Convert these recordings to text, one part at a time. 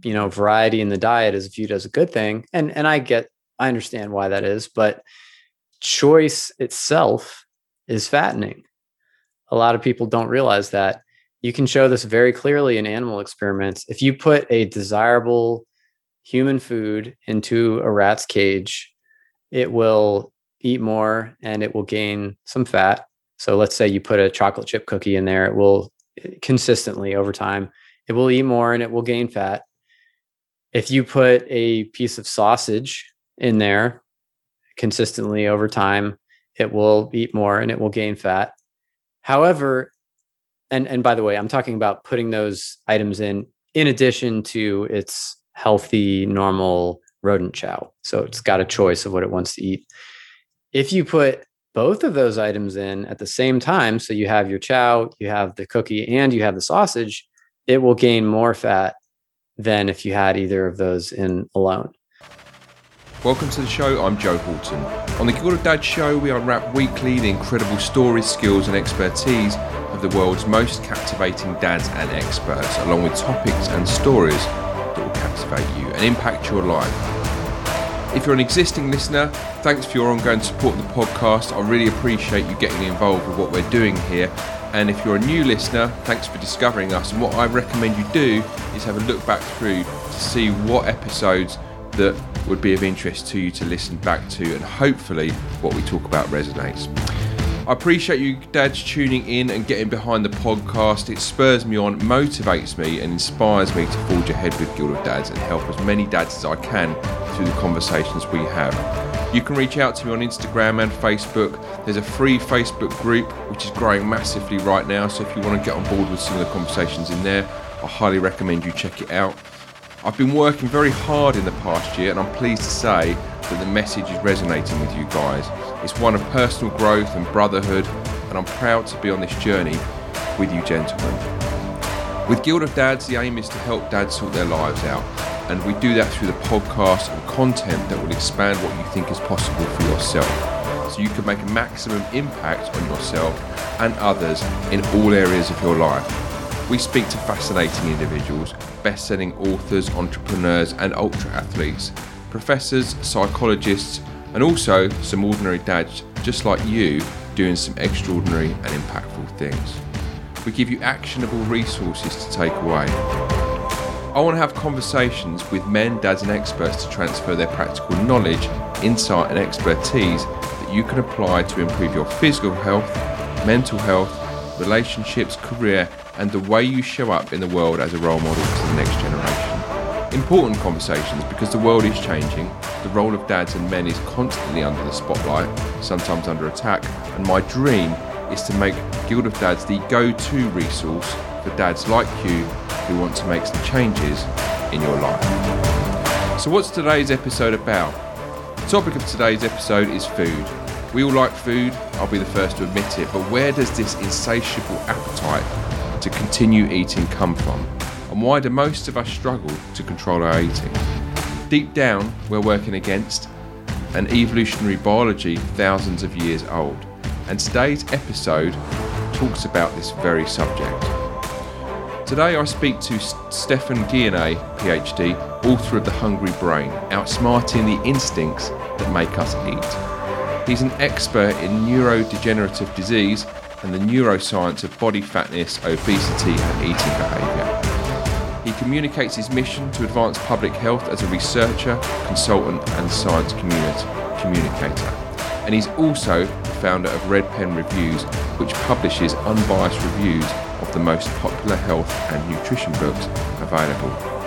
variety in the diet is viewed as a good thing. And I understand why that is, but choice itself is fattening. A lot of people don't realize that. You can show this very clearly in animal experiments. If you put a desirable human food into a rat's cage, it will eat more and it will gain some fat. So let's say you put a chocolate chip cookie in there, it will consistently over time, it will eat more and it will gain fat. If you put a piece of sausage in there consistently over time, it will eat more and it will gain fat. However, and by the way, I'm talking about putting those items in addition to its healthy, normal rodent chow. So it's got a choice of what it wants to eat. If you put both of those items in at the same time, so you have your chow, you have the cookie, and you have the sausage, it will gain more fat than if you had either of those in alone. Welcome to the show, I'm Joe Horton. On the Guild of Dads show, we unwrap weekly the incredible stories, skills and expertise of the world's most captivating dads and experts, along with topics and stories that will captivate you and impact your life. If you're an existing listener, thanks for your ongoing support of the podcast. I really appreciate you getting involved with what we're doing here. And if you're a new listener, thanks for discovering us. And what I recommend you do is have a look back through to see what episodes that would be of interest to you to listen back to, and hopefully what we talk about resonates. I appreciate you dads tuning in and getting behind the podcast. It spurs me on, motivates me and inspires me to forge ahead with Guild of Dads and help as many dads as I can through the conversations we have. You can reach out to me on Instagram and Facebook. There's a free Facebook group which is growing massively right now, so if you want to get on board with some of the conversations in there, I highly recommend you check it out. I've been working very hard in the past year, and I'm pleased to say that the message is resonating with you guys. It's one of personal growth and brotherhood, and I'm proud to be on this journey with you gentlemen. With Guild of Dads, the aim is to help dads sort their lives out, and we do that through the podcast and content that will expand what you think is possible for yourself, so you can make a maximum impact on yourself and others in all areas of your life. We speak to fascinating individuals, best-selling authors, entrepreneurs and ultra-athletes, professors, psychologists, and also some ordinary dads just like you doing some extraordinary and impactful things. We give you actionable resources to take away. I want to have conversations with men, dads and experts to transfer their practical knowledge, insight and expertise that you can apply to improve your physical health, mental health, relationships, career and the way you show up in the world as a role model to the next generation. Important conversations because the world is changing, the role of dads and men is constantly under the spotlight, sometimes under attack, and my dream is to make Guild of Dads the go-to resource for dads like you who want to make some changes in your life. So what's today's episode about? The topic of today's episode is food. We all like food, I'll be the first to admit it, but where does this insatiable appetite to continue eating come from? And why do most of us struggle to control our eating? Deep down, we're working against an evolutionary biology thousands of years old. And today's episode talks about this very subject. Today I speak to Stephan Guyenet, PhD, author of The Hungry Brain, Outsmarting the Instincts That Make Us Eat. He's an expert in neurodegenerative disease and the neuroscience of body fatness, obesity and eating behaviour. He communicates his mission to advance public health as a researcher, consultant and science communicator. And he's also the founder of Red Pen Reviews, which publishes unbiased reviews of the most popular health and nutrition books available.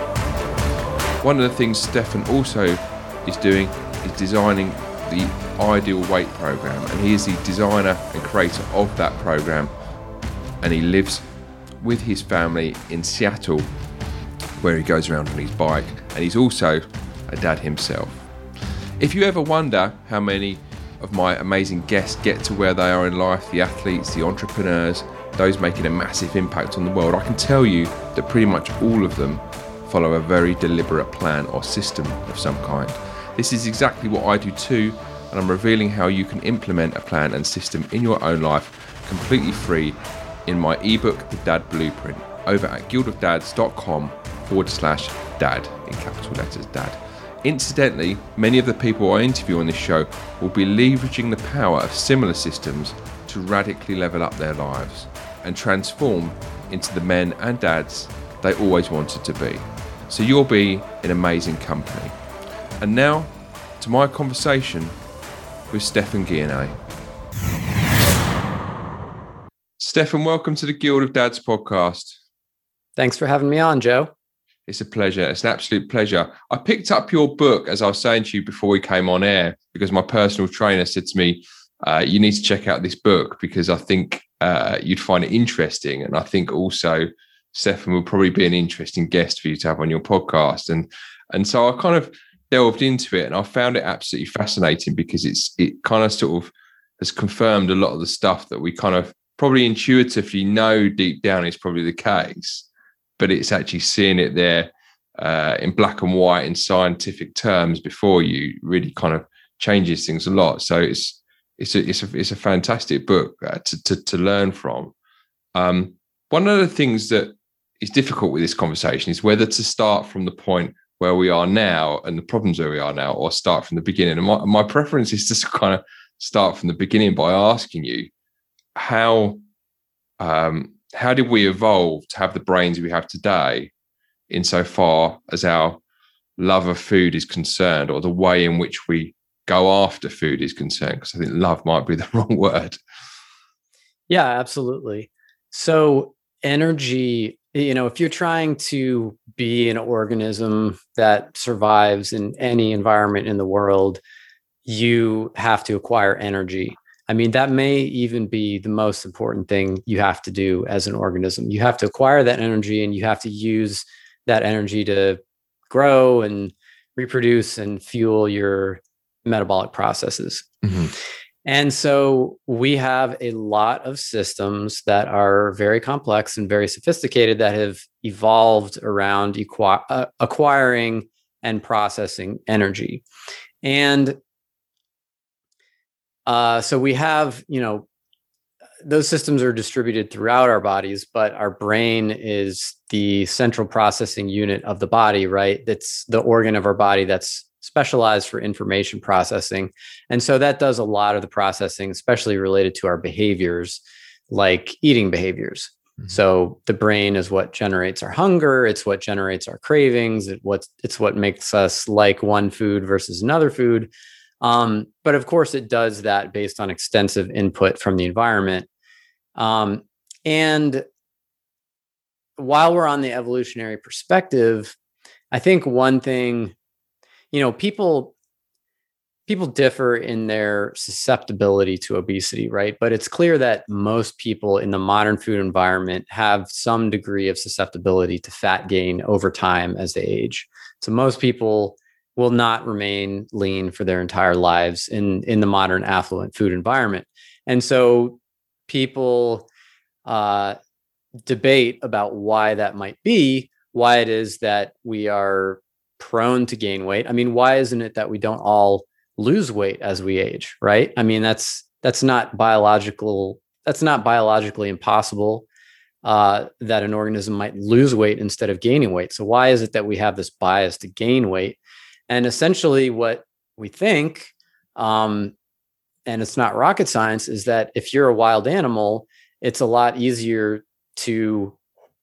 One of the things Stephan also is doing is designing the Ideal Weight program, and he is the designer and creator of that program, and he lives with his family in Seattle where he goes around on his bike, and he's also a dad himself. If you ever wonder how many of my amazing guests get to where they are in life, the athletes, the entrepreneurs, those making a massive impact on the world, I can tell you that pretty much all of them follow a very deliberate plan or system of some kind. This is exactly what I do too, and I'm revealing how you can implement a plan and system in your own life completely free in my ebook, The Dad Blueprint, over at guildofdads.com/ dad, in capital letters, dad. Incidentally, many of the people I interview on this show will be leveraging the power of similar systems to radically level up their lives and transform into the men and dads they always wanted to be. So you'll be in amazing company. And now to my conversation with Stephan Guyenet. Stephan, welcome to the Guild of Dads podcast. Thanks for having me on, Joe. It's a pleasure. It's an absolute pleasure. I picked up your book, as I was saying to you before we came on air, because my personal trainer said to me, you need to check out this book because I think you'd find it interesting. And I think also Stephan will probably be an interesting guest for you to have on your podcast. And so I kind of delved into it and I found it absolutely fascinating because it kind of sort of has confirmed a lot of the stuff that we kind of probably intuitively know deep down is probably the case. But it's actually seeing it there in black and white in scientific terms before you really kind of changes things a lot. So it's a fantastic book to learn from. One of the things that is difficult with this conversation is whether to start from the point where we are now and the problems where we are now, or start from the beginning. And my preference is to kind of start from the beginning by asking you how did we evolve to have the brains we have today insofar as our love of food is concerned, or the way in which we go after food is concerned? Because I think love might be the wrong word. Yeah, absolutely. So energy, if you're trying to be an organism that survives in any environment in the world, you have to acquire energy. I mean, that may even be the most important thing you have to do as an organism. You have to acquire that energy and you have to use that energy to grow and reproduce and fuel your metabolic processes. Mm-hmm. And so we have a lot of systems that are very complex and very sophisticated that have evolved around acquiring and processing energy. And so we have, those systems are distributed throughout our bodies, but our brain is the central processing unit of the body, right? That's the organ of our body that's specialized for information processing. And so that does a lot of the processing, especially related to our behaviors, like eating behaviors. Mm-hmm. So the brain is what generates our hunger. It's what generates our cravings. It's what makes us like one food versus another food. But of course it does that based on extensive input from the environment. And while we're on the evolutionary perspective, I think one thing, people differ in their susceptibility to obesity, right? But it's clear that most people in the modern food environment have some degree of susceptibility to fat gain over time as they age. So most people will not remain lean for their entire lives in the modern affluent food environment. And so people debate about why that might be, why it is that we are prone to gain weight. I mean, why isn't it that we don't all lose weight as we age, right? I mean, that's not biologically impossible that an organism might lose weight instead of gaining weight. So why is it that we have this bias to gain weight? And essentially what we think, and it's not rocket science, is that if you're a wild animal, it's a lot easier to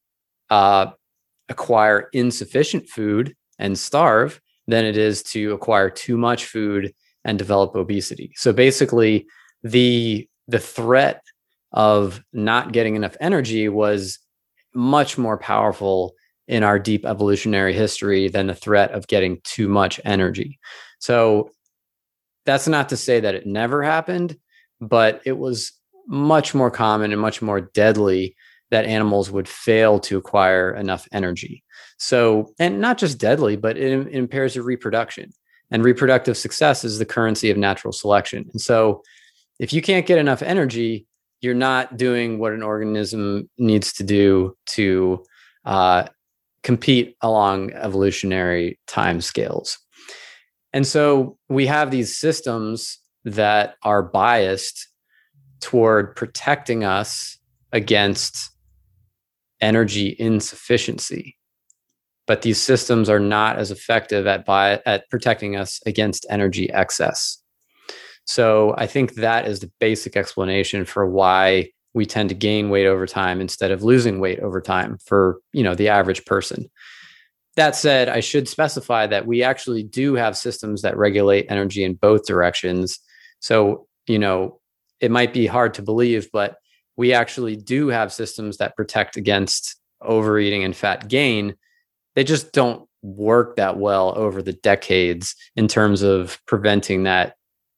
acquire insufficient food and starve than it is to acquire too much food and develop obesity. So basically, the threat of not getting enough energy was much more powerful in our deep evolutionary history than the threat of getting too much energy. So that's not to say that it never happened, but it was much more common and much more deadly that animals would fail to acquire enough energy. So, and not just deadly, but it impairs your reproduction. And reproductive success is the currency of natural selection. And so if you can't get enough energy, you're not doing what an organism needs to do to compete along evolutionary timescales. And so we have these systems that are biased toward protecting us against energy insufficiency. but these systems are not as effective at protecting us against energy excess. So I think that is the basic explanation for why we tend to gain weight over time instead of losing weight over time for, the average person. That said, I should specify that we actually do have systems that regulate energy in both directions. So, it might be hard to believe, but we actually do have systems that protect against overeating and fat gain. They just don't work that well over the decades in terms of preventing that,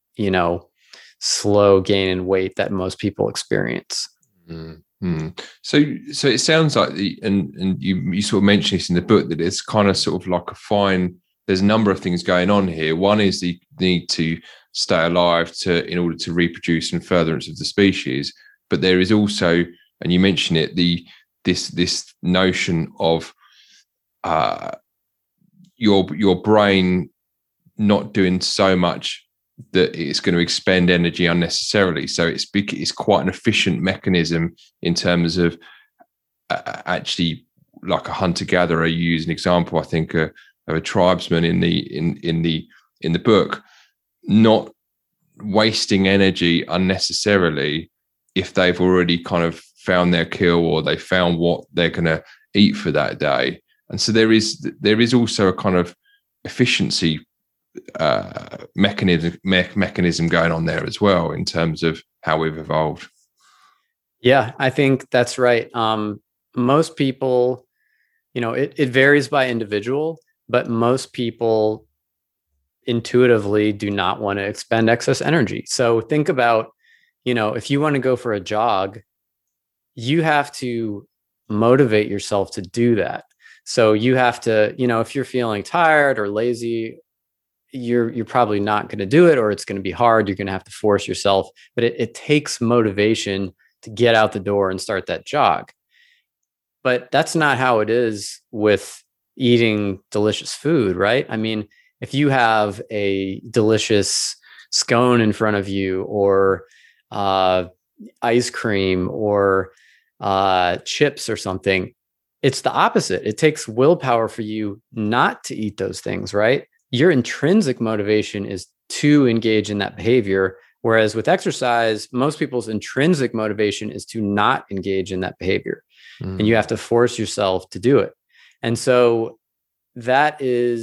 slow gain in weight that most people experience. Mm-hmm. So it sounds like and you sort of mentioned this in the book, that it's kind of sort of like there's a number of things going on here. One is the need to stay alive in order to reproduce and furtherance of the species. But there is also, and you mentioned it, this notion of your brain not doing so much that it's going to expend energy unnecessarily. So it's quite an efficient mechanism in terms of actually, like a hunter-gatherer. You use an example, I think, of a tribesman in the book, not wasting energy unnecessarily if they've already kind of found their kill or they found what they're going to eat for that day. And so there is also a kind of efficiency mechanism going on there as well in terms of how we've evolved. Yeah, I think that's right. Most people, it varies by individual, but most people intuitively do not want to expend excess energy. So think about, if you want to go for a jog, you have to motivate yourself to do that. So you have to, if you're feeling tired or lazy, you're probably not going to do it, or it's going to be hard. You're going to have to force yourself, but it takes motivation to get out the door and start that jog. But that's not how it is with eating delicious food, right? I mean, if you have a delicious scone in front of you, or ice cream, or chips or something, it's the opposite. It takes willpower for you not to eat those things, right? Your intrinsic motivation is to engage in that behavior. Whereas with exercise, most people's intrinsic motivation is to not engage in that behavior. And you have to force yourself to do it. And so that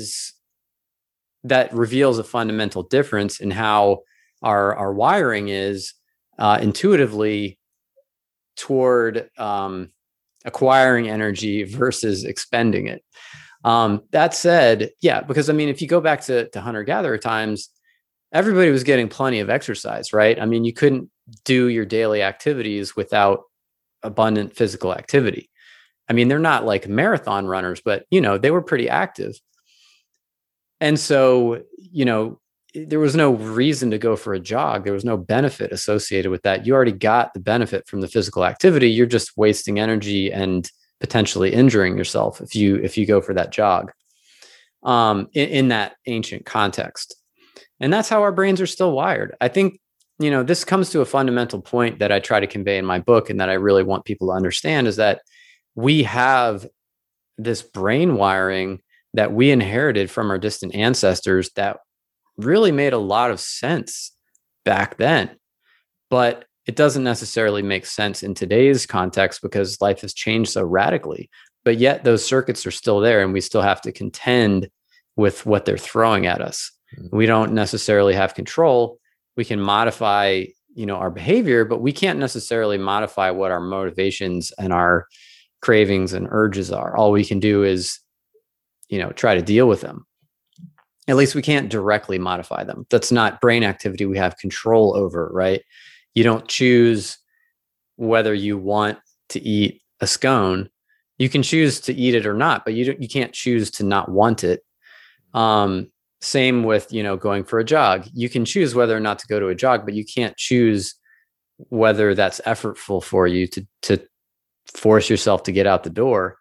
reveals a fundamental difference in how our wiring is intuitively toward acquiring energy versus expending it. That said, yeah, because I mean, if you go back to hunter-gatherer times, everybody was getting plenty of exercise, right? I mean, you couldn't do your daily activities without abundant physical activity. I mean, they're not like marathon runners, but, they were pretty active. And so, there was no reason to go for a jog. There was no benefit associated with that. You already got the benefit from the physical activity. You're just wasting energy and potentially injuring yourself if you go for that jog in that ancient context. And that's how our brains are still wired. I think, this comes to a fundamental point that I try to convey in my book, and that I really want people to understand, is that we have this brain wiring that we inherited from our distant ancestors that really made a lot of sense back then. But it doesn't necessarily make sense in today's context because life has changed so radically. But yet those circuits are still there, and we still have to contend with what they're throwing at us. We don't necessarily have control. We can modify, our behavior, but we can't necessarily modify what our motivations and our cravings and urges are. All we can do is, try to deal with them. At least we can't directly modify them. That's not brain activity we have control over, right? You don't choose whether you want to eat a scone. You can choose to eat it or not, but you can't choose to not want it. Same with, going for a jog. You can choose whether or not to go to a jog, but you can't choose whether that's effortful for you to force yourself to get out the door.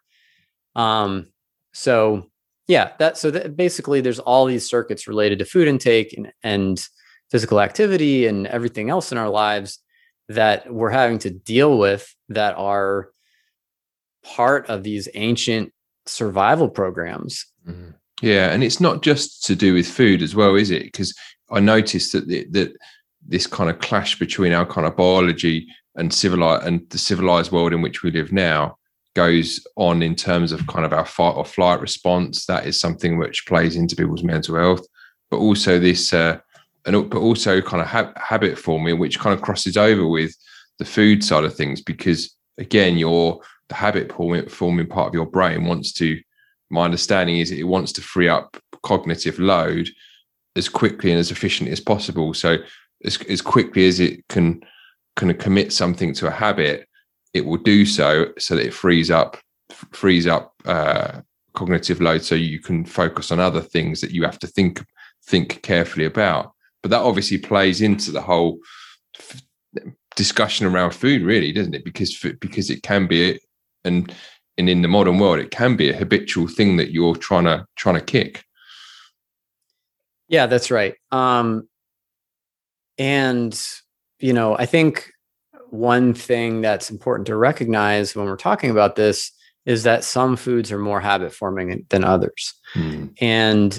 So basically there's all these circuits related to food intake and physical activity and everything else in our lives that we're having to deal with, that are part of these ancient survival programs. Mhm. Yeah, and it's not just to do with food as well, is it? Because I noticed that this kind of clash between our kind of biology and the civilized world in which we live now goes on in terms of kind of our fight or flight response. That is something which plays into people's mental health, but also but also kind of habit forming, which kind of crosses over with the food side of things, because again, the habit forming part of your brain my understanding is it wants to free up cognitive load as quickly and as efficiently as possible. So as quickly as it can commit something to a habit, it will do so that it frees up cognitive load, so you can focus on other things that you have to think carefully about. But that obviously plays into the whole discussion around food, really, doesn't it? Because it can be, and in the modern world, it can be a habitual thing that you're trying to kick. Yeah, that's right. And I think one thing that's important to recognize when we're talking about this is that some foods are more habit forming than others. And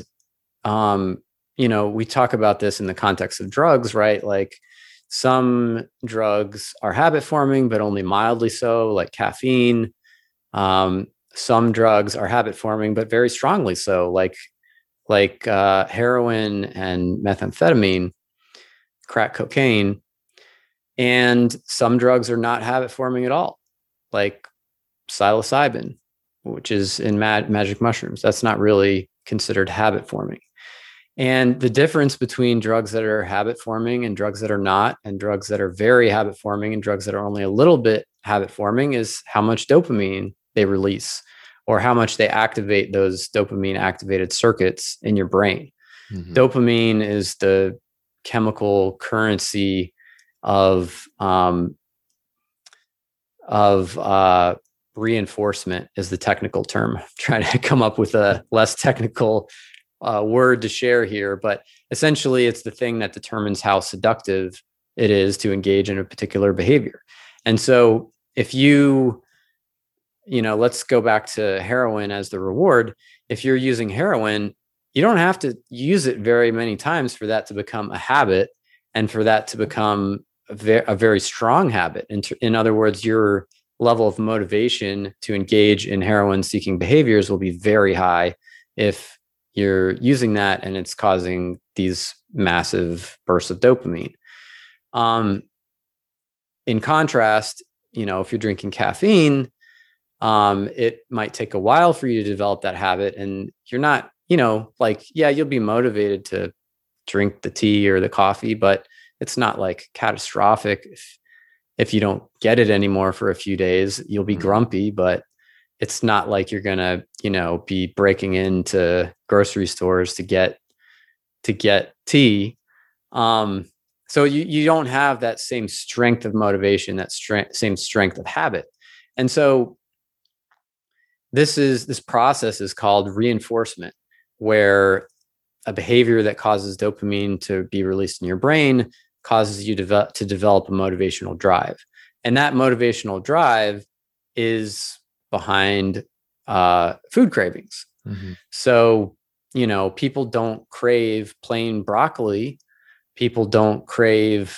we talk about this in the context of drugs, right? Like some drugs are habit forming, but only mildly so, like caffeine. Some drugs are habit forming, but very strongly so, like heroin and methamphetamine, crack cocaine. And some drugs are not habit forming at all, like psilocybin, which is in magic mushrooms. That's not really considered habit forming. And the difference between drugs that are habit forming and drugs that are not, and drugs that are very habit forming and drugs that are only a little bit habit forming, is how much dopamine they release, or how much they activate those dopamine activated circuits in your brain. Mm-hmm. Dopamine is the chemical currency of reinforcement, is the technical term. I'm trying to come up with a less technical word to share here, but essentially it's the thing that determines how seductive it is to engage in a particular behavior. And so if let's go back to heroin as the reward. If you're using heroin, you don't have to use it very many times for that to become a habit and for that to become a very strong habit. In other words, your level of motivation to engage in heroin seeking behaviors will be very high if you're using that and it's causing these massive bursts of dopamine. In contrast, if you're drinking caffeine, it might take a while for you to develop that habit, and you're not, you'll be motivated to drink the tea or the coffee, but it's not like catastrophic. If you don't get it anymore for a few days, you'll be grumpy, but it's not like you're going to, be breaking into grocery stores to get tea. So you don't have that same strength of motivation, that same strength of habit. And so this process is called reinforcement, where a behavior that causes dopamine to be released in your brain causes you to develop a motivational drive. And that motivational drive is behind food cravings. Mm-hmm. So, people don't crave plain broccoli. People don't crave,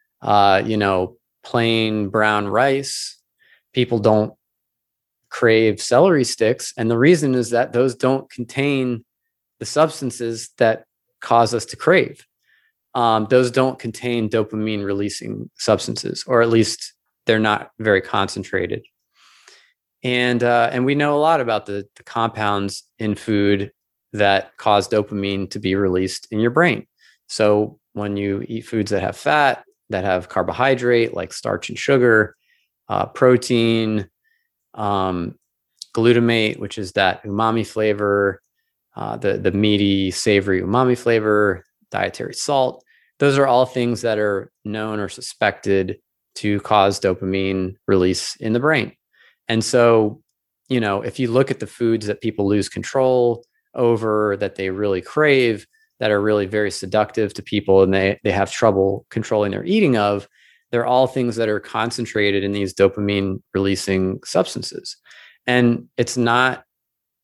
plain brown rice. People don't crave celery sticks. And the reason is that those don't contain the substances that cause us to crave. Those don't contain dopamine releasing substances, or at least they're not very concentrated. And we know a lot about the compounds in food that cause dopamine to be released in your brain. So when you eat foods that have fat, that have carbohydrate like starch and sugar, protein, glutamate, which is that umami flavor, the meaty, savory umami flavor, dietary salt, those are all things that are known or suspected to cause dopamine release in the brain. And so, if you look at the foods that people lose control over, that they really crave, that are really very seductive to people, and they have trouble controlling their eating of, they're all things that are concentrated in these dopamine releasing substances. And it's not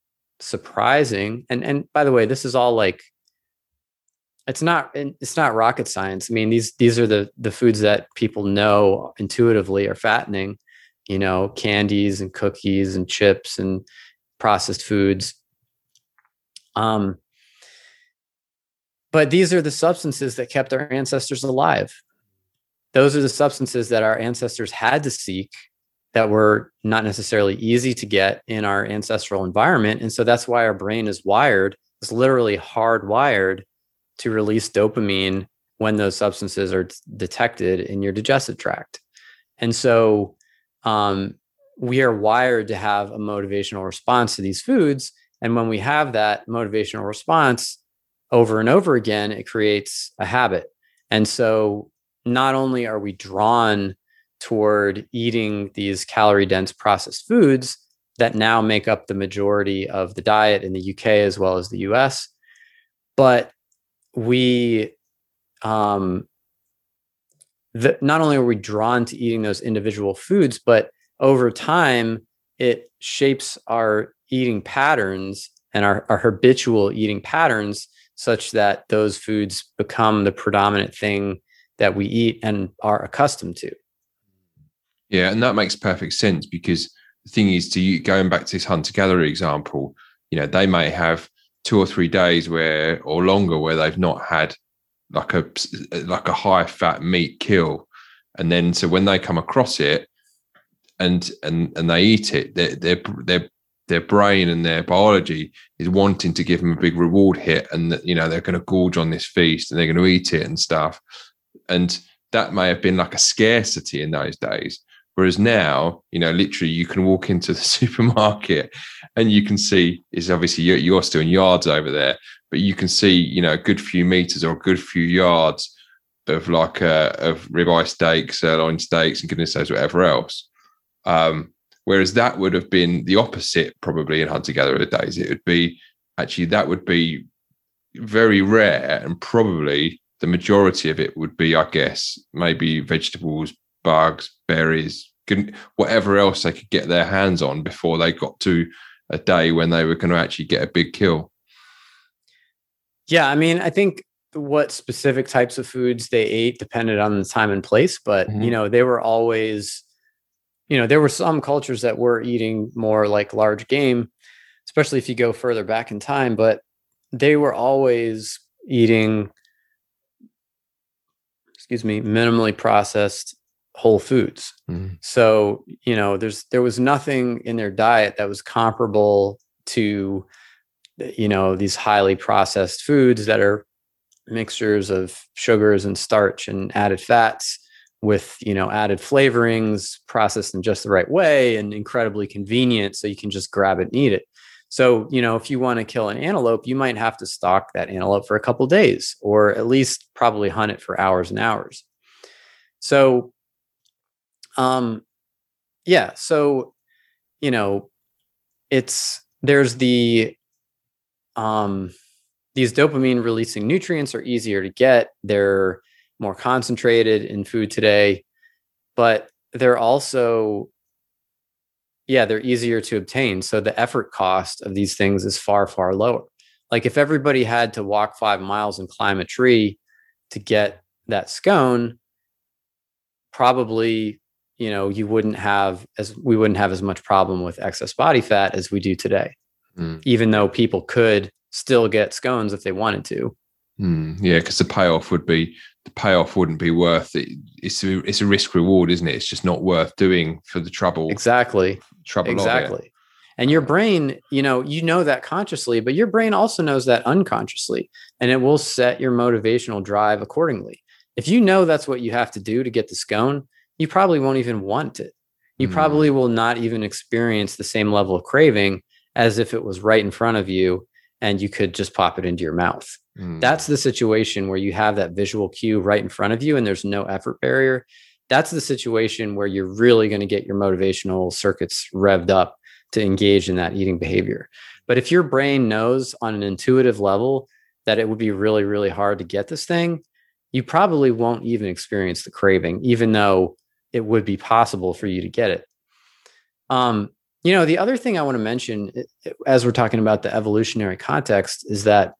surprising. And by the way, this is all like, it's not rocket science. I mean, these are the foods that people know intuitively are fattening, candies and cookies and chips and processed foods. But these are the substances that kept our ancestors alive. Those are the substances that our ancestors had to seek, that were not necessarily easy to get in our ancestral environment. And so that's why our brain is literally hardwired to release dopamine when those substances are detected in your digestive tract. And so we are wired to have a motivational response to these foods. And when we have that motivational response over and over again, it creates a habit. And so not only are we drawn toward eating these calorie-dense processed foods that now make up the majority of the diet in the UK as well as the US, but we not only are we drawn to eating those individual foods, but over time it shapes our eating patterns and our habitual eating patterns, such that those foods become the predominant thing that we eat and are accustomed to. Yeah, and that makes perfect sense, because the thing is, going back to this hunter-gatherer example, they may have 2 or 3 days or longer where they've not had like a high fat meat kill, and then so when they come across it and they eat it, their brain and their biology is wanting to give them a big reward hit, and they're going to gorge on this feast and they're going to eat it and stuff, and that may have been like a scarcity in those days. Whereas now, literally you can walk into the supermarket and you can see, it's obviously you're still in yards over there, but you can see, a good few meters or a good few yards of of ribeye steaks, sirloin steaks, and goodness knows whatever else. Whereas that would have been the opposite probably in hunter-gatherer days. It would be that would be very rare, and probably the majority of it would be, I guess, maybe vegetables, bugs, berries, whatever else they could get their hands on before they got to a day when they were going to actually get a big kill. Yeah, I mean, I think what specific types of foods they ate depended on the time and place, but they were always, there were some cultures that were eating more like large game, especially if you go further back in time, but they were always eating, minimally processed whole foods. So, there was nothing in their diet that was comparable to, these highly processed foods that are mixtures of sugars and starch and added fats with, added flavorings, processed in just the right way and incredibly convenient. So you can just grab it and eat it. So, if you want to kill an antelope, you might have to stalk that antelope for a couple of days, or at least probably hunt it for hours and hours. So, there's these dopamine releasing nutrients are easier to get. They're more concentrated in food today, but they're also, they're easier to obtain. So the effort cost of these things is far, far lower. Like if everybody had to walk 5 miles and climb a tree to get that scone, probably, we wouldn't have as much problem with excess body fat as we do today, even though people could still get scones if they wanted to. Yeah, because the payoff wouldn't be worth it. It's a risk reward, isn't it? It's just not worth doing for the trouble. Exactly. Of it. And your brain, that consciously, but your brain also knows that unconsciously, and it will set your motivational drive accordingly. If you know that's what you have to do to get the scone, you probably won't even want it. You probably will not even experience the same level of craving as if it was right in front of you and you could just pop it into your mouth. That's the situation where you have that visual cue right in front of you and there's no effort barrier. That's the situation where you're really going to get your motivational circuits revved up to engage in that eating behavior. But if your brain knows on an intuitive level that it would be really, really hard to get this thing, you probably won't even experience the craving, even though it would be possible for you to get it. The other thing I want to mention, as we're talking about the evolutionary context, is that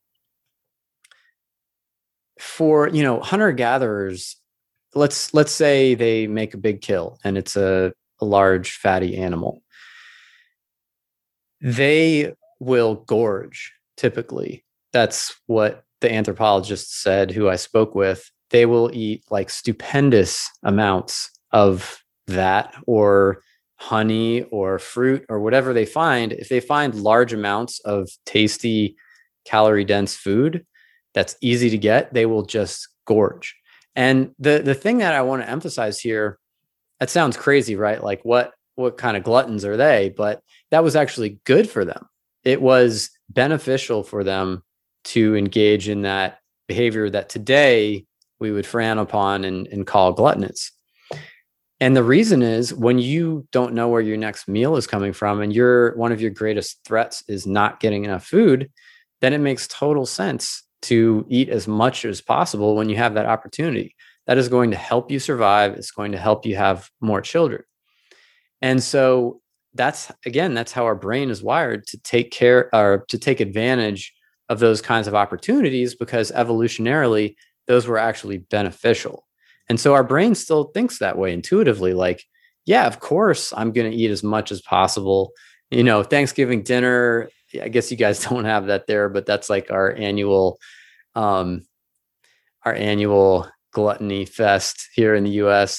for, hunter gatherers, let's say they make a big kill and it's a large fatty animal. They will gorge typically. That's what the anthropologist said, who I spoke with. They will eat like stupendous amounts of that, or honey or fruit or whatever they find. If they find large amounts of tasty, calorie dense food that's easy to get, they will just gorge. And the thing that I want to emphasize here, that sounds crazy, right? Like what kind of gluttons are they? But that was actually good for them. It was beneficial for them to engage in that behavior that today we would frown upon and call gluttonous. And the reason is, when you don't know where your next meal is coming from, and one of your greatest threats is not getting enough food, then it makes total sense to eat as much as possible when you have that opportunity. That is going to help you survive. It's going to help you have more children. And so that's how our brain is wired, to take care, or to take advantage of those kinds of opportunities, because evolutionarily those were actually beneficial. And so our brain still thinks that way intuitively, like, yeah, of course I'm going to eat as much as possible. Thanksgiving dinner, I guess you guys don't have that there, but that's like our annual gluttony fest here in the US.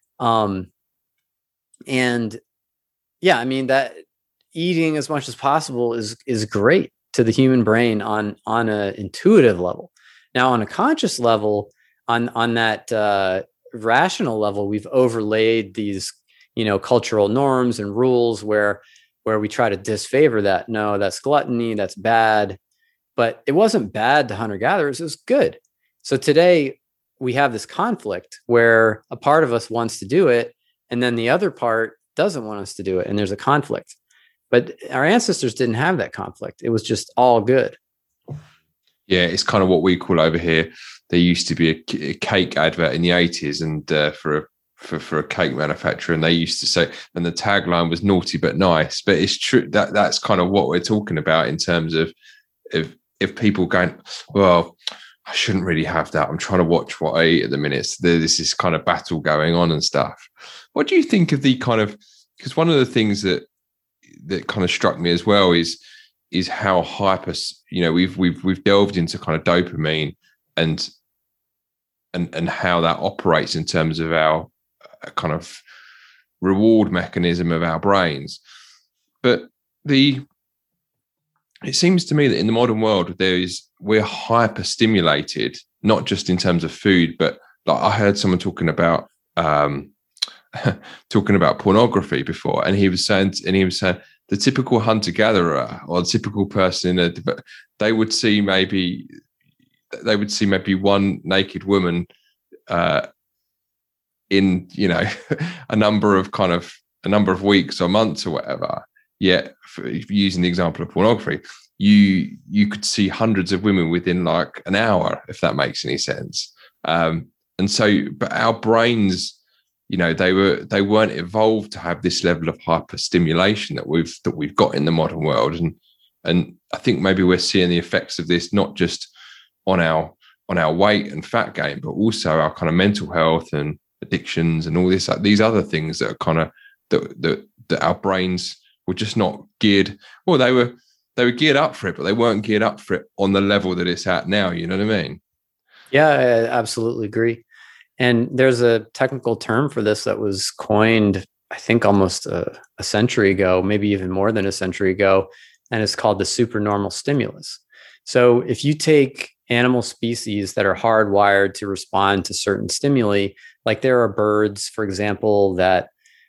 And yeah, I mean, that eating as much as possible is great to the human brain on an intuitive level. Now, on a conscious level, on that rational level, we've overlaid these, cultural norms and rules where we try to disfavor that. No, that's gluttony, that's bad. But it wasn't bad to hunter-gatherers, it was good. So today we have this conflict where a part of us wants to do it, and then the other part doesn't want us to do it, and there's a conflict. But our ancestors didn't have that conflict. It was just all good. Yeah, it's kind of what we call over here. There used to be a cake advert in the 80s, and for a cake manufacturer, and they used to say, and the tagline was "naughty but nice." But it's true that's kind of what we're talking about in terms of if people going, well, I shouldn't really have that. I'm trying to watch what I eat at the minute. So there's this kind of battle going on and stuff. What do you think of the kind of, because one of the things that kind of struck me as well is how hyper, we've delved into kind of dopamine and how that operates in terms of our kind of reward mechanism of our brains. But it seems to me that in the modern world, we're hyper stimulated, not just in terms of food, but like I heard someone talking about pornography before, and he was saying the typical hunter-gatherer or the typical person, they would see maybe one naked woman in a number of weeks or months or whatever. Yet, using the example of pornography, you could see hundreds of women within like an hour, if that makes any sense. And so, but our brains, they weren't evolved to have this level of hyperstimulation that we've got in the modern world. And I think maybe we're seeing the effects of this not just on our weight and fat gain, but also our kind of mental health and addictions and all this, like these other things that are kind of that our brains were just not geared. Well, they were geared up for it, but they weren't geared up for it on the level that it's at now. You know what I mean? Yeah, I absolutely agree. And there's a technical term for this that was coined, I think, almost a century ago, maybe even more than a century ago, and it's called the supernormal stimulus. So if you take animal species that are hardwired to respond to certain stimuli, like there are birds, for example, that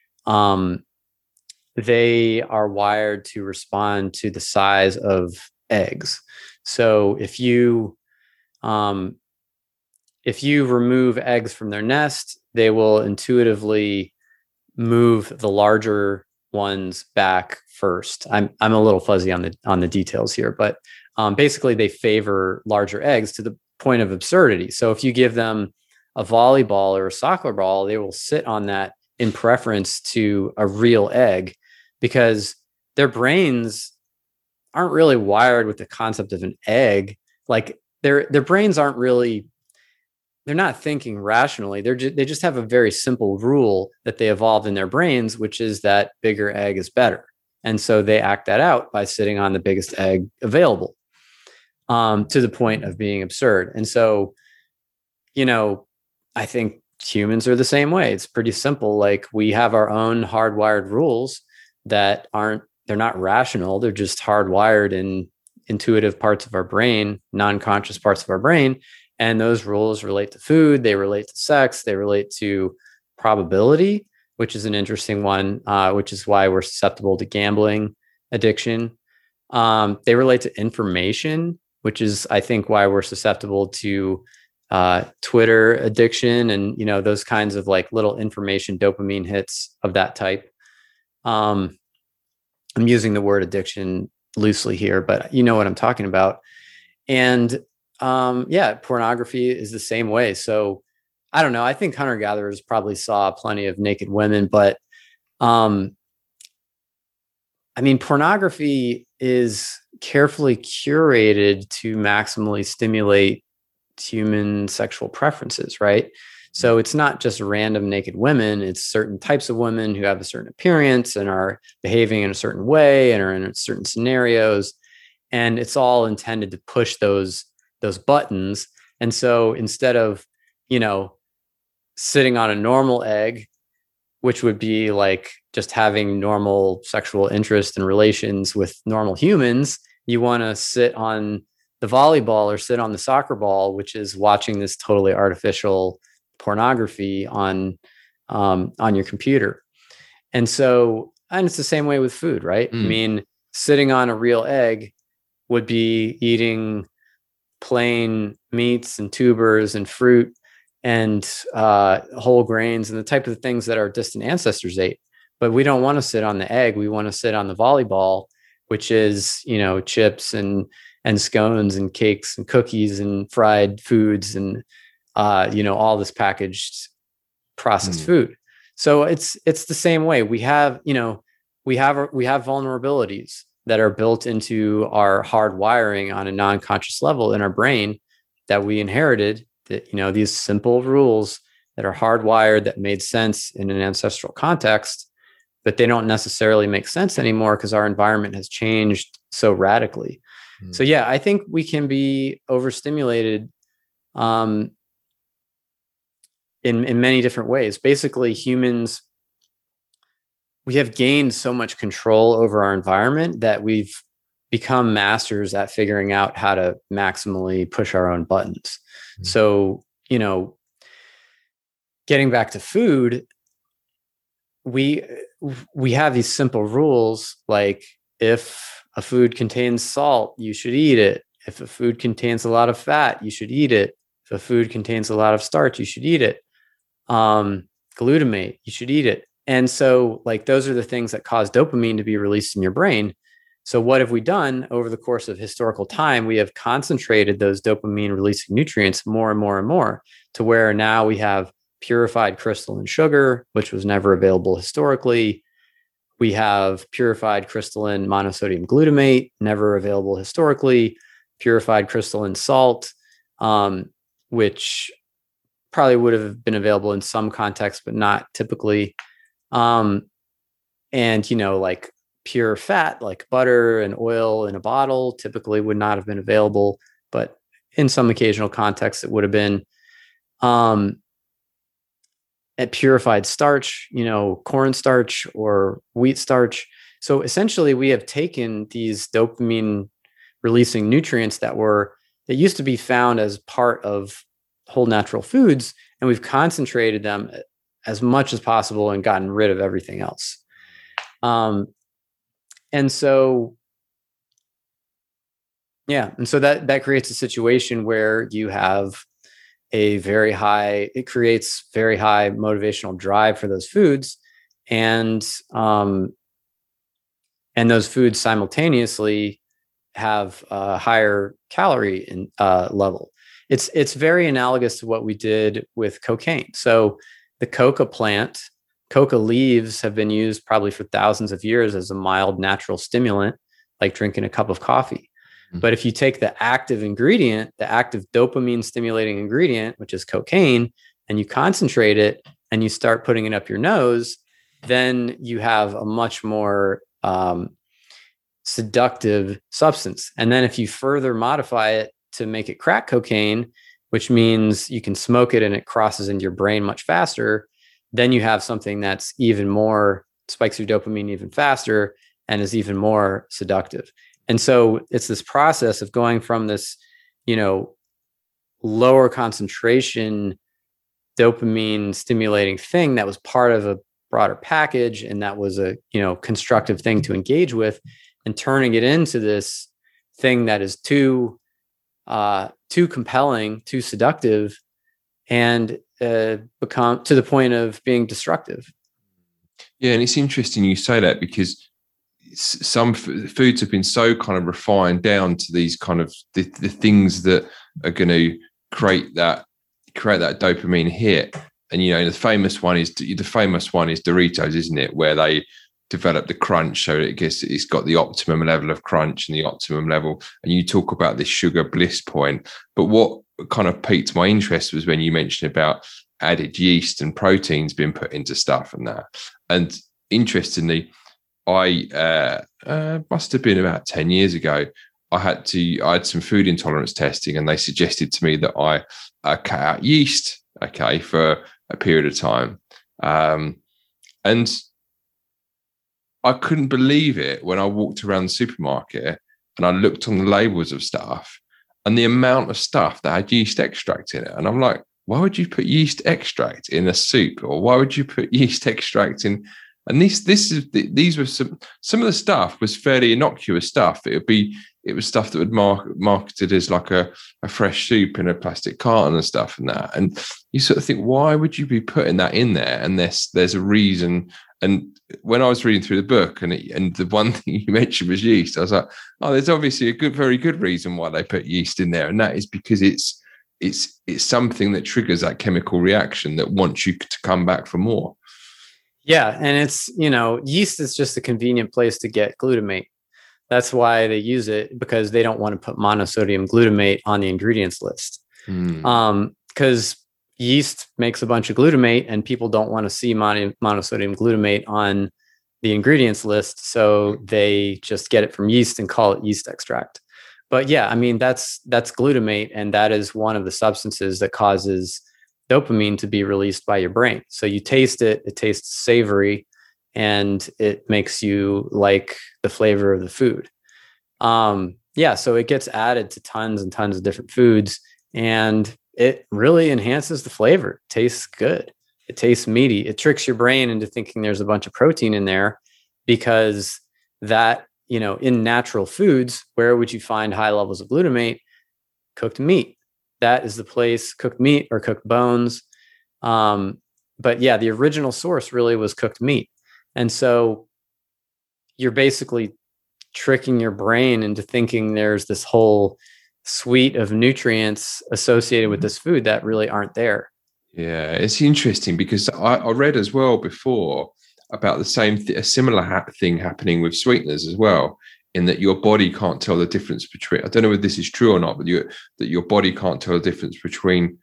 they are wired to respond to the size of eggs. So if you remove eggs from their nest, they will intuitively move the larger ones back first. I'm a little fuzzy on the details here, but basically they favor larger eggs to the point of absurdity. So if you give them a volleyball or a soccer ball, they will sit on that in preference to a real egg, because their brains aren't really wired with the concept of an egg. Like their brains aren't really, they're not thinking rationally. They just have a very simple rule that they evolved in their brains, which is that bigger egg is better. And so they act that out by sitting on the biggest egg available, to the point of being absurd. And so, I think humans are the same way. It's pretty simple. Like we have our own hardwired rules that they're not rational. They're just hardwired in intuitive parts of our brain, non-conscious parts of our brain. And those rules relate to food, they relate to sex, they relate to probability, which is an interesting one, which is why we're susceptible to gambling addiction. They relate to information, which is, I think, why we're susceptible to Twitter addiction and, those kinds of like little information dopamine hits of that type. I'm using the word addiction loosely here, but you know what I'm talking about. And pornography is the same way. So I don't know. I think hunter-gatherers probably saw plenty of naked women, but pornography is carefully curated to maximally stimulate human sexual preferences, right? So it's not just random naked women, it's certain types of women who have a certain appearance and are behaving in a certain way and are in certain scenarios. And it's all intended to push those buttons. And so instead of, sitting on a normal egg, which would be like just having normal sexual interest and relations with normal humans, you want to sit on the volleyball or sit on the soccer ball, which is watching this totally artificial pornography on your computer. And it's the same way with food, right? Sitting on a real egg would be eating plain meats and tubers and fruit and whole grains and the type of things that our distant ancestors ate. But we don't want to sit on the egg. We want to sit on the volleyball, which is, chips and scones and cakes and cookies and fried foods and, all this packaged processed food. So it's the same way. We have vulnerabilities that are built into our hard wiring on a non-conscious level in our brain that we inherited, that, these simple rules that are hardwired that made sense in an ancestral context, but they don't necessarily make sense anymore because our environment has changed so radically. So yeah, I think we can be overstimulated in many different ways. Basically, humans, we have gained so much control over our environment that we've become masters at figuring out how to maximally push our own buttons. So, getting back to food, we have these simple rules, like if a food contains salt, you should eat it. If a food contains a lot of fat, you should eat it. If a food contains a lot of starch, you should eat it. Glutamate, you should eat it. And so like those are the things that cause dopamine to be released in your brain. So what have we done over the course of historical time? We have concentrated those dopamine releasing nutrients more and more and more to where now we have purified crystalline sugar, which was never available historically. We have purified crystalline monosodium glutamate, never available historically, purified crystalline salt, which probably would have been available in some contexts, but not typically. And, like pure fat, like butter and oil in a bottle, typically would not have been available, but in some occasional contexts, it would have been. At purified starch, cornstarch or wheat starch. So essentially, we have taken these dopamine releasing nutrients that used to be found as part of whole natural foods, and we've concentrated them as much as possible and gotten rid of everything else. And so that creates a situation where you have it creates very high motivational drive for those foods, and those foods simultaneously have a higher calorie level. It's very analogous to what we did with cocaine. So the coca plant Coca leaves have been used probably for thousands of years as a mild natural stimulant, like drinking a cup of coffee. But if you take the active ingredient, the active dopamine stimulating ingredient, which is cocaine, and you concentrate it and you start putting it up your nose, then you have a much more seductive substance. And then if you further modify it to make it crack cocaine, which means you can smoke it and it crosses into your brain much faster, then you have something that's even more, spikes your dopamine even faster and is even more seductive. And so it's this process of going from this, lower concentration dopamine stimulating thing that was part of a broader package, and that was a, constructive thing to engage with, and turning it into this thing that is too compelling, too seductive, and become to the point of being destructive. Yeah, and it's interesting you say that, because some foods have been so kind of refined down to these kind of the things that are going to create that dopamine hit. And the famous one is Doritos, isn't it? Where they develop the crunch, so it's got the optimum level of crunch and the optimum level. And you talk about this sugar bliss point. But what kind of piqued my interest was when you mentioned about added yeast and proteins being put into stuff and that. And interestingly, I must have been about 10 years ago, I had some food intolerance testing, and they suggested to me that I cut out yeast, for a period of time. And I couldn't believe it when I walked around the supermarket and I looked on the labels of stuff and the amount of stuff that had yeast extract in it. And I'm like, why would you put yeast extract in a soup? Or why would you put yeast extract in? And these were some of the stuff was fairly innocuous stuff. It was stuff that would marketed as like a fresh soup in a plastic carton and stuff and that. And you sort of think, why would you be putting that in there? And there's a reason. And when I was reading through the book, and the one thing you mentioned was yeast, I was like, oh, there's obviously very good reason why they put yeast in there, and that is because it's something that triggers that chemical reaction that wants you to come back for more. Yeah. And it's, yeast is just a convenient place to get glutamate. That's why they use it, because they don't want to put monosodium glutamate on the ingredients list. Because yeast makes a bunch of glutamate and people don't want to see monosodium glutamate on the ingredients list. So they just get it from yeast and call it yeast extract. But yeah, I mean, that's glutamate. And that is one of the substances that causes dopamine to be released by your brain. So you taste it, it tastes savory, and it makes you like the flavor of the food. So it gets added to tons and tons of different foods, and it really enhances the flavor. It tastes good. It tastes meaty. It tricks your brain into thinking there's a bunch of protein in there, because that, in natural foods, where would you find high levels of glutamate? Cooked meat. That is the place, cooked meat or cooked bones. But yeah, the original source really was cooked meat. And so you're basically tricking your brain into thinking there's this whole suite of nutrients associated with this food that really aren't there. Yeah, it's interesting, because I read as well before about a similar thing happening with sweeteners as well, in that your body can't tell the difference between, I don't know whether this is true or not, but that your body can't tell the difference between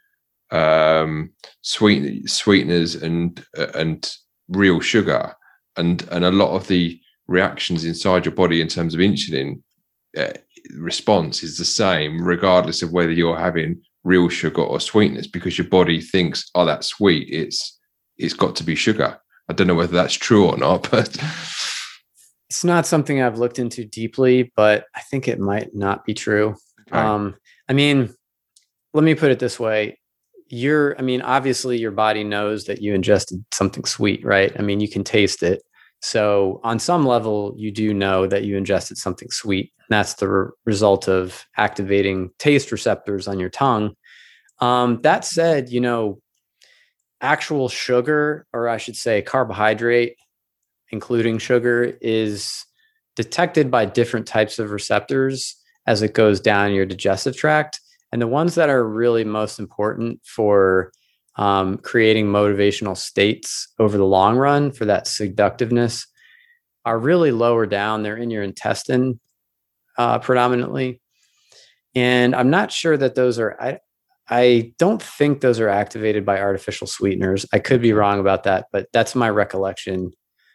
sweeteners and real sugar, and a lot of the reactions inside your body in terms of insulin response is the same regardless of whether you're having real sugar or sweetness, because your body thinks, oh, that's sweet, it's got to be sugar. I don't know whether that's true or not, but it's not something I've looked into deeply, but I think it might not be true. Okay. I mean, let me put it this way. Obviously your body knows that you ingested something sweet, right? I mean, you can taste it. So on some level, you do know that you ingested something sweet. And that's the result of activating taste receptors on your tongue. That said, actual sugar, or I should say carbohydrate, including sugar, is detected by different types of receptors as it goes down your digestive tract. And the ones that are really most important for creating motivational states over the long run for that seductiveness are really lower down. They're in your intestine predominantly. And I'm not sure that those are, I don't think those are activated by artificial sweeteners. I could be wrong about that, but that's my recollection.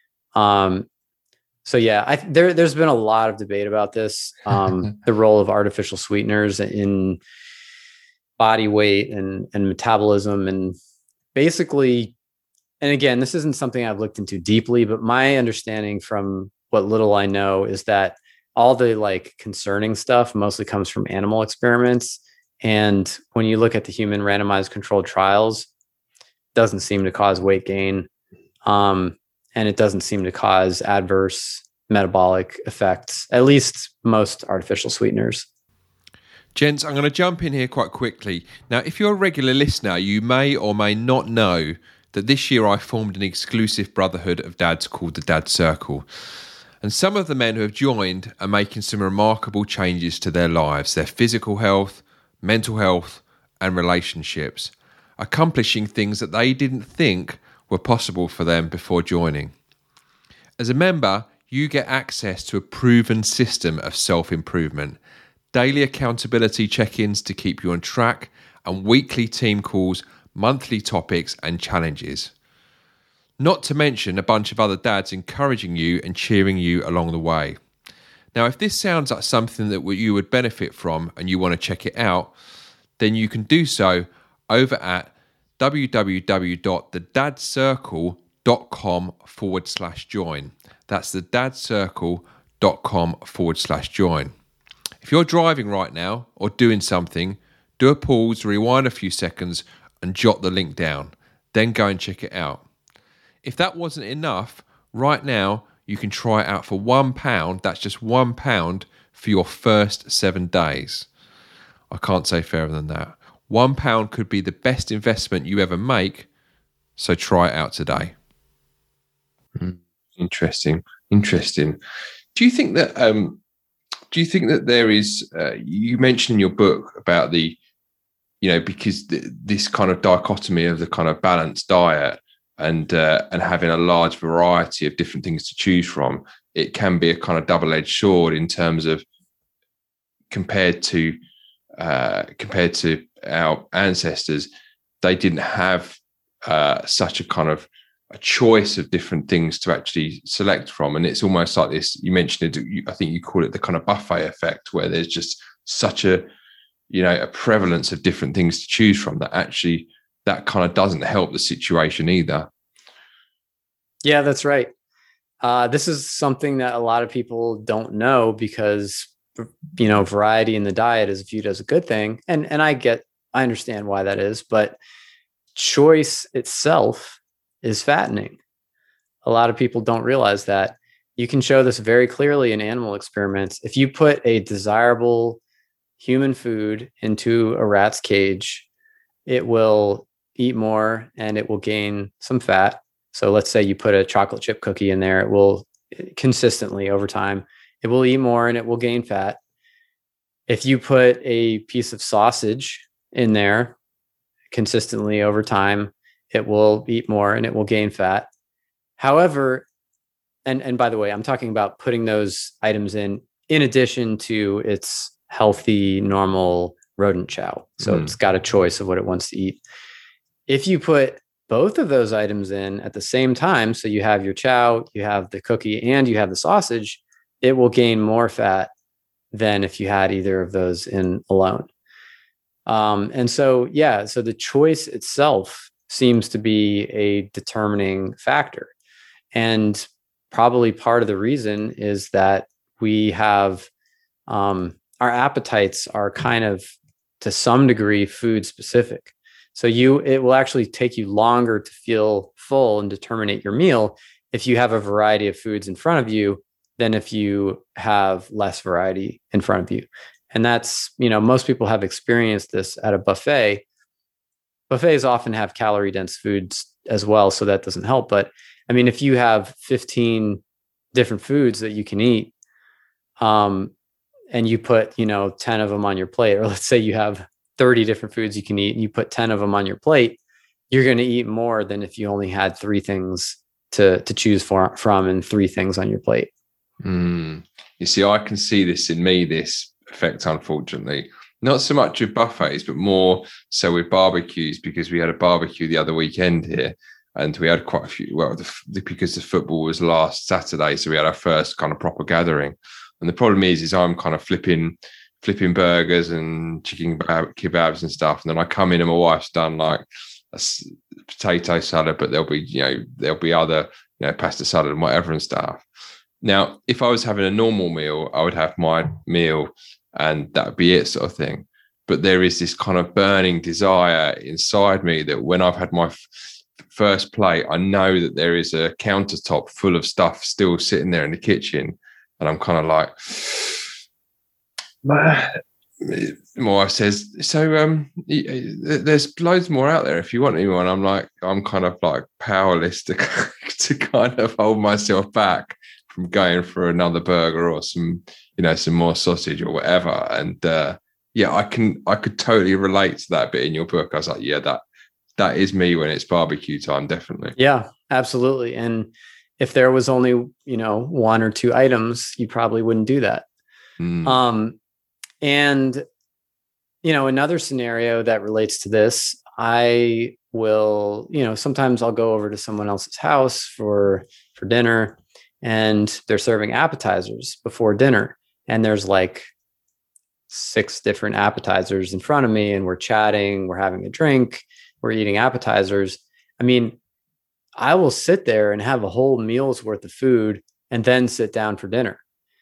So yeah, there's been a lot of debate about this, the role of artificial sweeteners in body weight and metabolism, and basically, and again, this isn't something I've looked into deeply, but my understanding from what little I know is that all the like concerning stuff mostly comes from animal experiments. And when you look at the human randomized controlled trials, it doesn't seem to cause weight gain. And it doesn't seem to cause adverse metabolic effects, at least most artificial sweeteners. Gents, I'm going to jump in here quite quickly. Now, if you're a regular listener, you may or may not know that this year I formed an exclusive brotherhood of dads called the Dad Circle. And some of the men who have joined are making some remarkable changes to their lives, their physical health, mental health, and relationships, accomplishing things that they didn't think were possible for them before joining. As a member, you get access to a proven system of self-improvement, daily accountability check-ins to keep you on track, and weekly team calls, monthly topics and challenges. Not to mention a bunch of other dads encouraging you and cheering you along the way. Now, if this sounds like something that you would benefit from and you want to check it out, then you can do so over at www.thedadscircle.com/join. That's thedadscircle.com/join. If you're driving right now or doing something, do a pause, rewind a few seconds and jot the link down. Then go and check it out. If that wasn't enough, right now you can try it out for £1. That's just £1 for your first 7 days. I can't say fairer than that. £1 could be the best investment you ever make, so try it out today. Interesting. Do you think that there is? You mentioned in your book about the, because this kind of dichotomy of the kind of balanced diet and having a large variety of different things to choose from, it can be a kind of double-edged sword in terms of compared to our ancestors, they didn't have such a kind of a choice of different things to actually select from. And it's almost like this, you mentioned it, I think you call it the kind of buffet effect, where there's just such a prevalence of different things to choose from that actually that kind of doesn't help the situation either. Yeah, that's right. This is something that a lot of people don't know because, variety in the diet is viewed as a good thing. And I understand why that is, but choice itself is fattening. A lot of people don't realize that. You can show this very clearly in animal experiments. If you put a desirable human food into a rat's cage, it will eat more and it will gain some fat. So let's say you put a chocolate chip cookie in there, it will consistently over time, it will eat more and it will gain fat. If you put a piece of sausage in there consistently over time, it will eat more and it will gain fat. However, and by the way, I'm talking about putting those items in addition to its healthy, normal rodent chow. So it's got a choice of what it wants to eat. If you put both of those items in at the same time, so you have your chow, you have the cookie, and you have the sausage, it will gain more fat than if you had either of those in alone. And so, so the choice itself seems to be a determining factor. And probably part of the reason is that we have our appetites are kind of, to some degree, food specific. So it will actually take you longer to feel full and to terminate your meal if you have a variety of foods in front of you than if you have less variety in front of you. And that's, most people have experienced this at a buffet. Buffets often have calorie dense foods as well, so that doesn't help. But I mean, if you have 15 different foods that you can eat, and you put, 10 of them on your plate, or let's say you have 30 different foods you can eat and you put 10 of them on your plate, you're going to eat more than if you only had three things to choose from and three things on your plate. You see, I can see this in me, this effect, unfortunately. Not so much with buffets, but more so with barbecues, because we had a barbecue the other weekend here, and we had quite a few, well, because the football was last Saturday, so we had our first kind of proper gathering. And the problem is I'm kind of flipping burgers and chicken kebabs and stuff, and then I come in and my wife's done like a potato salad, but there'll be other, pasta salad and whatever and stuff. Now, if I was having a normal meal, I would have my meal and that would be it, sort of thing. But there is this kind of burning desire inside me that when I've had my first plate, I know that there is a countertop full of stuff still sitting there in the kitchen. And I'm kind of like, my wife says, so there's loads more out there if you want anyone. I'm kind of like powerless to kind of hold myself back from going for another burger or some more sausage or whatever. And I could totally relate to that bit in your book. I was like, yeah, that is me when it's barbecue time, definitely. Yeah, absolutely. And if there was only, one or two items, you probably wouldn't do that. And, another scenario that relates to this, I will, sometimes I'll go over to someone else's house for dinner, and they're serving appetizers before dinner. And there's like 6 different appetizers in front of me, and we're chatting, we're having a drink, we're eating appetizers. I mean, I will sit there and have a whole meal's worth of food and then sit down for dinner.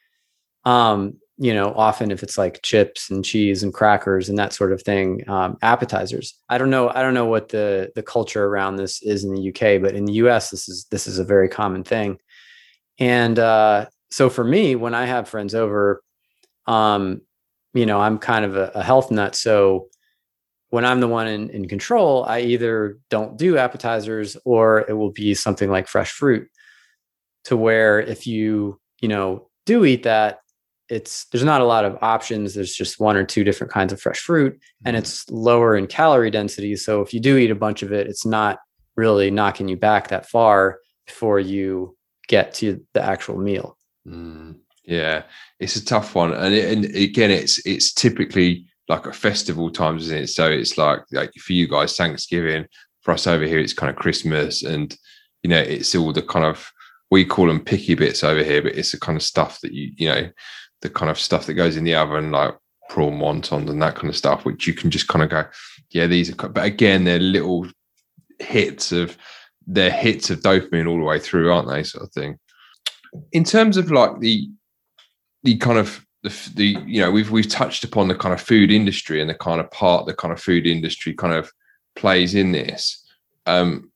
Often if it's like chips and cheese and crackers and that sort of thing, appetizers. I don't know what the culture around this is in the UK, but in the US, this is a very common thing. And so for me, when I have friends over, I'm kind of a health nut. So when I'm the one in control, I either don't do appetizers or it will be something like fresh fruit, to where if you do eat that, there's not a lot of options. There's just 1 or 2 different kinds of fresh fruit, and it's lower in calorie density. So if you do eat a bunch of it, it's not really knocking you back that far before you get to the actual meal. Yeah, it's a tough one. And again, it's typically like a festival times, isn't it? So it's like for you guys, Thanksgiving. For us over here, it's kind of Christmas, and it's all the kind of, we call them picky bits over here, but it's the kind of stuff that the kind of stuff that goes in the oven, like prawn wontons and that kind of stuff, which you can just kind of go, yeah, these are. But again, they're little hits of dopamine all the way through, aren't they? Sort of thing. In terms of like the kind of we've touched upon the kind of food industry and the kind of part the kind of food industry kind of plays in this, and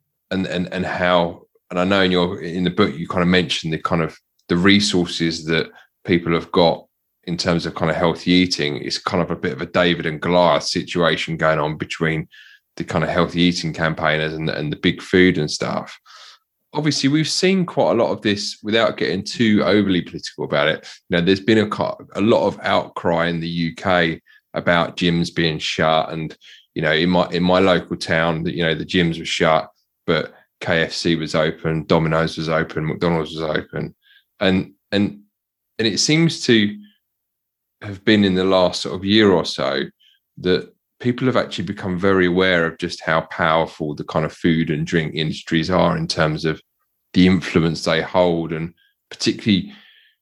how, and I know in the book you kind of mentioned the kind of the resources that people have got in terms of kind of healthy eating. It's kind of a bit of a David and Goliath situation going on between the kind of healthy eating campaigners and the big food and stuff. Obviously, we've seen quite a lot of this without getting too overly political about it. There's been a lot of outcry in the UK about gyms being shut, and in my local town, the gyms were shut, but KFC was open, Domino's was open, McDonald's was open, and it seems to have been in the last sort of year or so that people have actually become very aware of just how powerful the kind of food and drink industries are in terms of the influence they hold, and particularly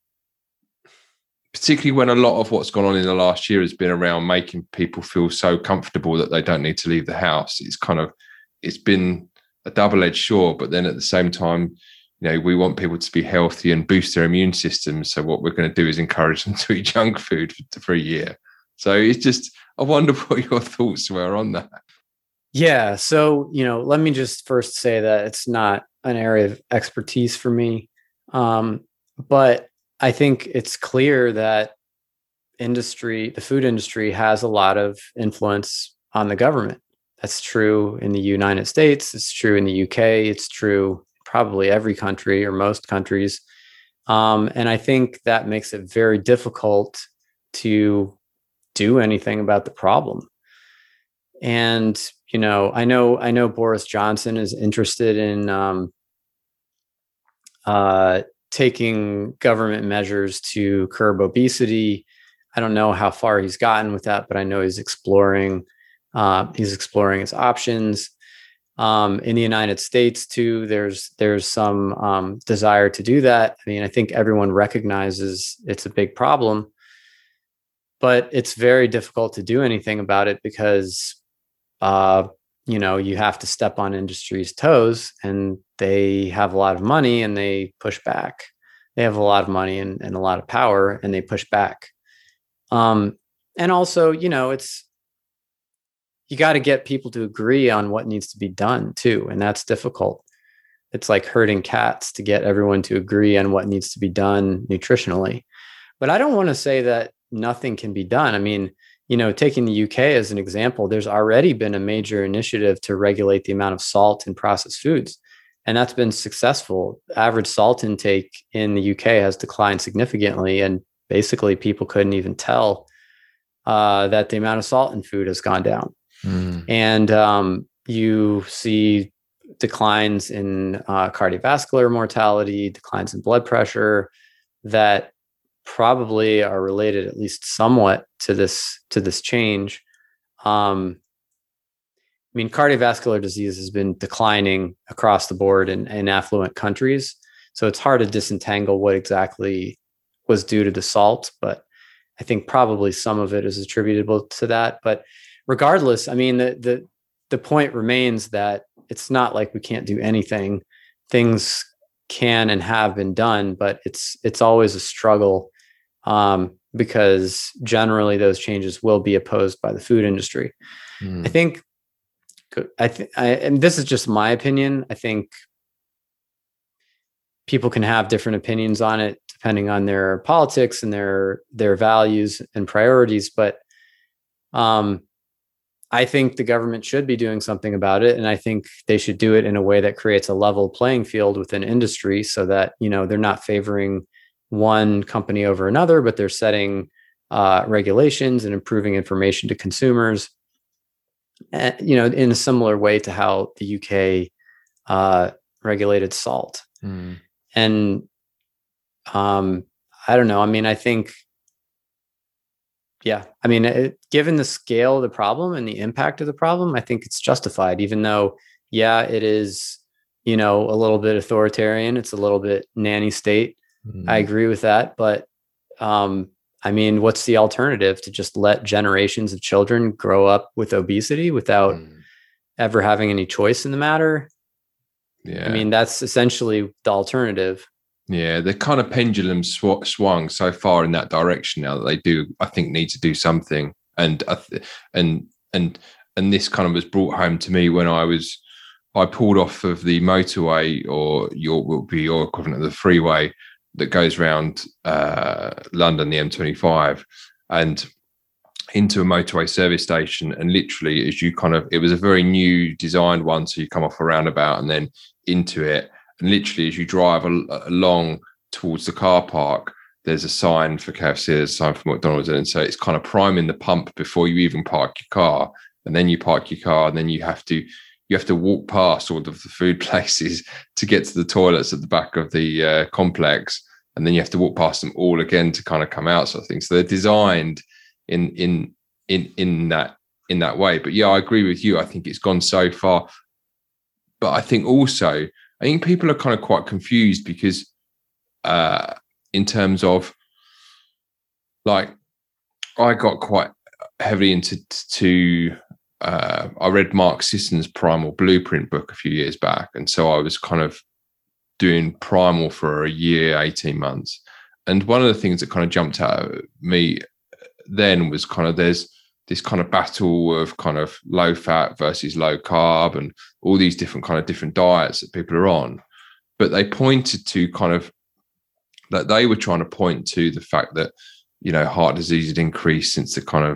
when a lot of what's gone on in the last year has been around making people feel so comfortable that they don't need to leave the house. It's been a double-edged sword, but then at the same time, we want people to be healthy and boost their immune system. So what we're going to do is encourage them to eat junk food for a year. So it's just, I wonder what your thoughts were on that. Yeah. So, let me just first say that it's not an area of expertise for me. But I think it's clear that the food industry has a lot of influence on the government. That's true in the United States. It's true in the UK. It's true probably every country or most countries. And I think that makes it very difficult to do anything about the problem. And, I know Boris Johnson is interested in taking government measures to curb obesity. I don't know how far he's gotten with that, but I know he's exploring his options. In the United States too, there's some desire to do that. I mean, I think everyone recognizes it's a big problem, but it's very difficult to do anything about it because, you have to step on industry's toes, and they have a lot of money and they push back. They have a lot of money and a lot of power, and they push back. And also, it's, you got to get people to agree on what needs to be done too. And that's difficult. It's like herding cats to get everyone to agree on what needs to be done nutritionally. But I don't want to say that nothing can be done. I mean, taking the UK as an example, there's already been a major initiative to regulate the amount of salt in processed foods. And that's been successful. Average salt intake in the UK has declined significantly. And basically people couldn't even tell that the amount of salt in food has gone down. And you see declines in cardiovascular mortality, declines in blood pressure that probably are related at least somewhat to this change. I mean, cardiovascular disease has been declining across the board in affluent countries. So it's hard to disentangle what exactly was due to the salt, but I think probably some of it is attributable to that. But regardless, I mean, the point remains that it's not like we can't do anything. Things can and have been done, but it's always a struggle because generally those changes will be opposed by the food industry. I think, and this is just my opinion, I think people can have different opinions on it depending on their politics and their values and priorities, but I think the government should be doing something about it. And I think they should do it in a way that creates a level playing field within industry so that, they're not favoring one company over another, but they're setting regulations and improving information to consumers, in a similar way to how the UK regulated salt. And I don't know. I mean, I think, given the scale of the problem and the impact of the problem, I think it's justified, even though, it is, a little bit authoritarian. It's a little bit nanny state. I agree with that. But, what's the alternative? To just let generations of children grow up with obesity without ever having any choice in the matter? Yeah. I mean, that's essentially the alternative. Yeah, the kind of pendulum swung so far in that direction now that they do, I think, need to do something. And this kind of was brought home to me when I pulled off of the motorway, or your equivalent of the freeway that goes around London, the M25, and into a motorway service station. And literally, it was a very new designed one, so you come off a roundabout and then into it. And literally, as you drive along towards the car park, there's a sign for KFC, there's a sign for McDonald's. And so it's kind of priming the pump before you even park your car. And then you park your car, and then you have to walk past all of the food places to get to the toilets at the back of the complex. And then you have to walk past them all again to kind of come out, sort of thing. So they're designed in that way. But yeah, I agree with you. I think it's gone so far. But I think people are kind of quite confused because in terms of, like, I got quite heavily into I read Mark Sisson's Primal Blueprint book a few years back. And so I was kind of doing Primal for a year, 18 months. And one of the things that kind of jumped out at me then was kind of there's this kind of battle of kind of low fat versus low carb and all these different diets that people are on. But they pointed to kind of that they were trying to point to the fact that, heart disease had increased since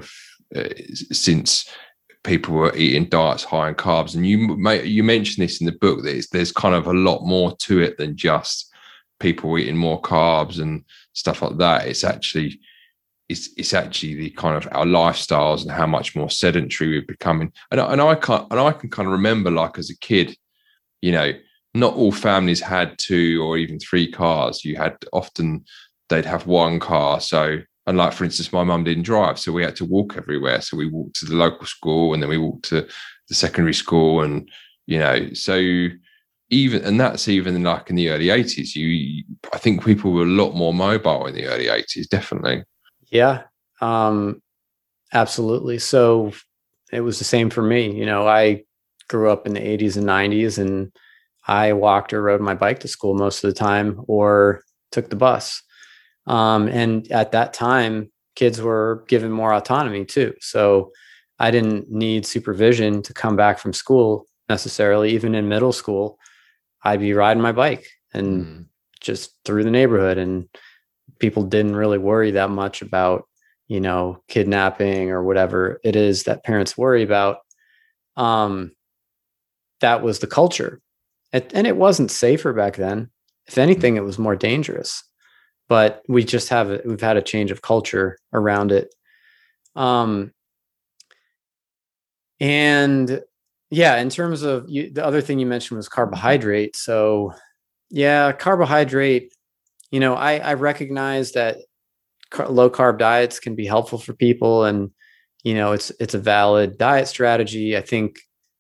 since people were eating diets high in carbs. And you mentioned this in the book, that there's kind of a lot more to it than just people eating more carbs and stuff like that. It's actually it's actually the kind of our lifestyles and how much more sedentary we're becoming. And I can kind of remember, like, as a kid, you know, not all families had 2 or even 3 cars. You had often they'd have 1 car. So, and like, for instance, my mum didn't drive, so we had to walk everywhere. So we walked to the local school, and then we walked to the secondary school, and so that's even like in the early 80s. I think people were a lot more mobile in the early 80s, definitely. Yeah, absolutely. So it was the same for me. I grew up in the 80s and 90s, and I walked or rode my bike to school most of the time, or took the bus. And at that time, kids were given more autonomy too. So I didn't need supervision to come back from school necessarily. Even in middle school, I'd be riding my bike and just through the neighborhood, and people didn't really worry that much about, kidnapping or whatever it is that parents worry about. That was the culture. And it wasn't safer back then. If anything, it was more dangerous. But we've had a change of culture around it. And yeah, in terms of the other thing you mentioned was carbohydrate. So yeah, carbohydrate, I recognize that low carb diets can be helpful for people, and, it's a valid diet strategy. I think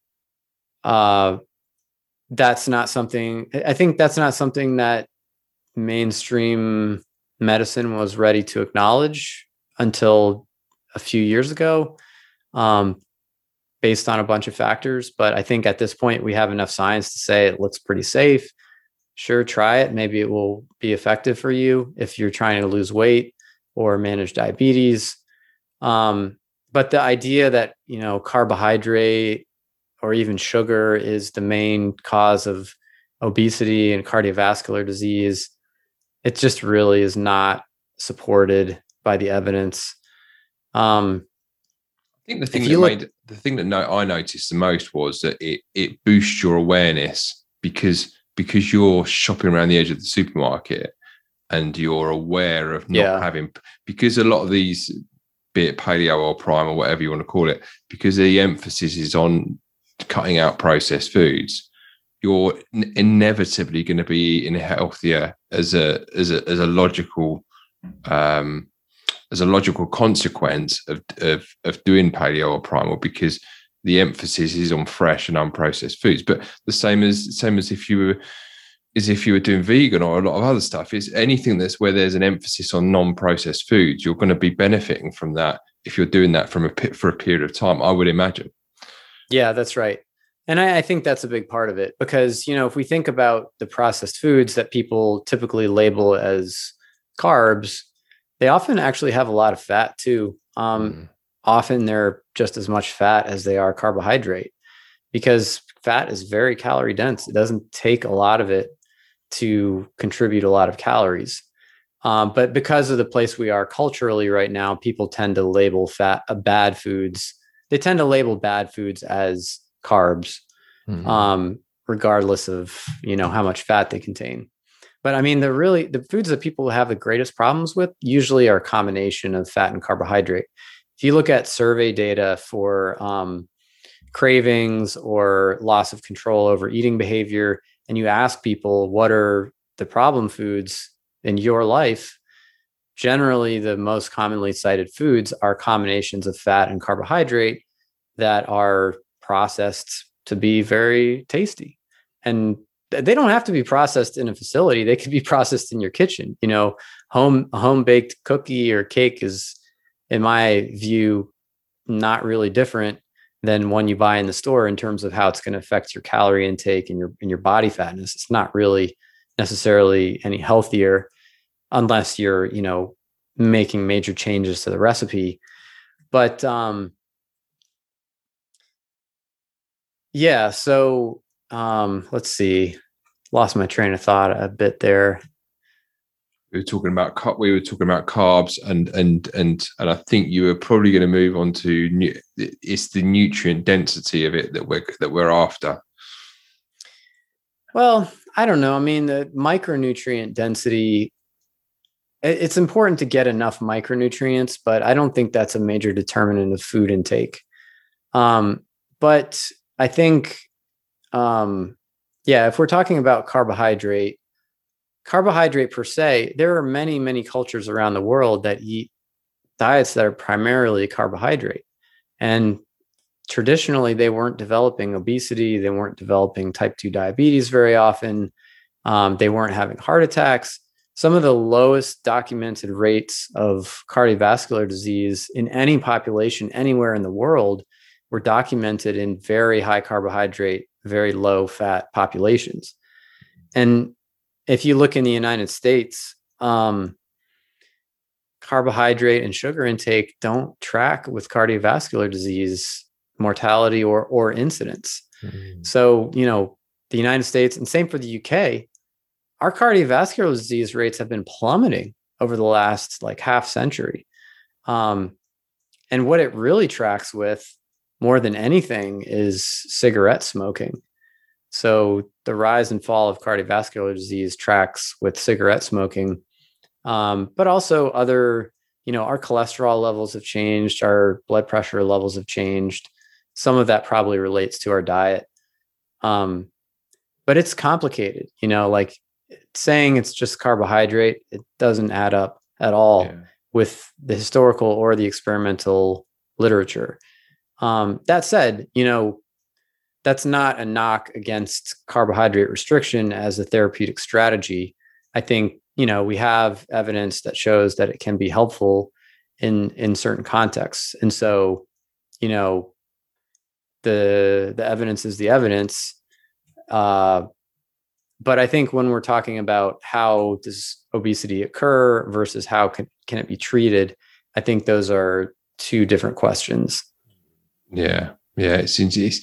that's not something that mainstream medicine was ready to acknowledge until a few years ago, based on a bunch of factors. But I think at this point, we have enough science to say it looks pretty safe. Sure, try it. Maybe it will be effective for you if you're trying to lose weight or manage diabetes. But the idea that, carbohydrate or even sugar is the main cause of obesity and cardiovascular disease, it just really is not supported by the evidence. I think the thing that I noticed the most was that it boosts your awareness because you're shopping around the edge of the supermarket and you're aware of not having, because a lot of these, be it paleo or prime or whatever you want to call it, because the emphasis is on cutting out processed foods, you're inevitably going to be eating healthier as a logical consequence of doing paleo or primal, because the emphasis is on fresh and unprocessed foods. But the same as if you were doing vegan or a lot of other stuff, is anything that's where there's an emphasis on non-processed foods, you're going to be benefiting from that if you're doing that for a period of time, I would imagine. Yeah, that's right. And I think that's a big part of it, because, if we think about the processed foods that people typically label as carbs, they often actually have a lot of fat too. Often they're just as much fat as they are carbohydrate, because fat is very calorie dense. It doesn't take a lot of it to contribute a lot of calories. But because of the place we are culturally right now, people tend to label bad foods. They tend to label bad foods as carbs, regardless of, how much fat they contain. But I mean, the foods that people have the greatest problems with usually are a combination of fat and carbohydrate. If you look at survey data for cravings or loss of control over eating behavior, and you ask people, what are the problem foods in your life? Generally, the most commonly cited foods are combinations of fat and carbohydrate that are processed to be very tasty. And they don't have to be processed in a facility. They could be processed in your kitchen. Home baked cookie or cake is, in my view, not really different than one you buy in the store in terms of how it's going to affect your calorie intake and your body fatness. It's not really necessarily any healthier unless you're, making major changes to the recipe. But yeah, so let's see. Lost my train of thought a bit there. We were talking about carbs, and I think you were probably going to move on to it's the nutrient density of it that we're after. Well, I don't know. I mean, the micronutrient density, it's important to get enough micronutrients, but I don't think that's a major determinant of food intake. But I think, if we're talking about carbohydrate per se, there are many, many cultures around the world that eat diets that are primarily carbohydrate. And traditionally, they weren't developing obesity. They weren't developing type 2 diabetes very often. They weren't having heart attacks. Some of the lowest documented rates of cardiovascular disease in any population anywhere in the world were documented in very high carbohydrate, very low fat populations. And if you look in the United States, carbohydrate and sugar intake don't track with cardiovascular disease mortality or incidence. So, the United States, and same for the UK, our cardiovascular disease rates have been plummeting over the last half century. And what it really tracks with more than anything is cigarette smoking. So the rise and fall of cardiovascular disease tracks with cigarette smoking, but also other, our cholesterol levels have changed, our blood pressure levels have changed. Some of that probably relates to our diet. But it's complicated, saying it's just carbohydrate, it doesn't add up at all with the historical or the experimental literature. That said, that's not a knock against carbohydrate restriction as a therapeutic strategy. I think, we have evidence that shows that it can be helpful in certain contexts. And so, the evidence is the evidence. But I think when we're talking about how does obesity occur versus how can it be treated, I think those are two different questions. Yeah. It's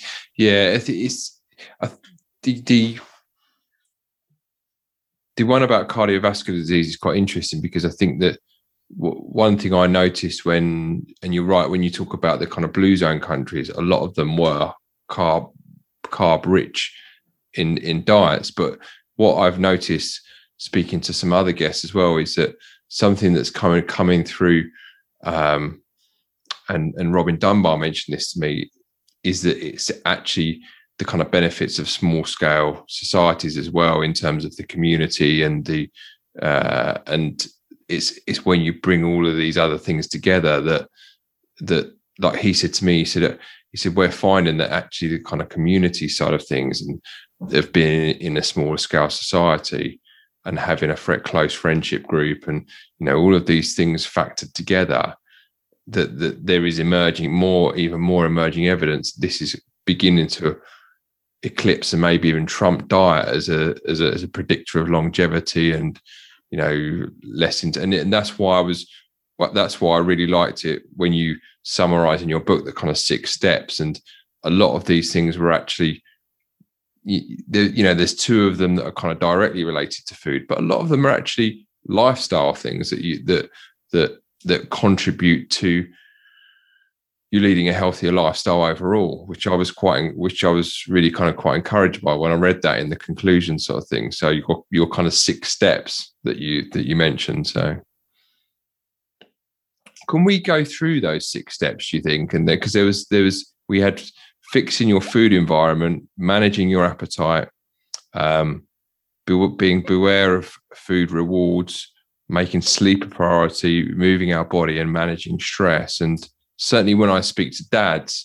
the one about cardiovascular disease is quite interesting, because I think that one thing I noticed and you're right, when you talk about the kind of blue zone countries, a lot of them were carb rich in diets. But what I've noticed, speaking to some other guests as well, is that something that's coming through, and Robin Dunbar mentioned this to me, is that it's actually the kind of benefits of small scale societies as well, in terms of the community and and it's when you bring all of these other things together that like he said to me, he said we're finding that actually the kind of community side of things, and they've been in a smaller scale society and having a close friendship group, and all of these things factored together, that there is even more emerging evidence this is beginning to eclipse and maybe even trump diet as a predictor of longevity and less into, and that's why I really liked it when you summarize in your book the kind of 6 steps. And a lot of these things were actually, there's 2 of them that are kind of directly related to food, but a lot of them are actually lifestyle things that contribute to you leading a healthier lifestyle overall, which I was really kind of quite encouraged by when I read that in the conclusion sort of thing. So you've got your kind of 6 steps that you mentioned. So can we go through those 6 steps, do you think? And because we had fixing your food environment, managing your appetite, being beware of food rewards, making sleep a priority, moving our body, and managing stress. And certainly when I speak to dads,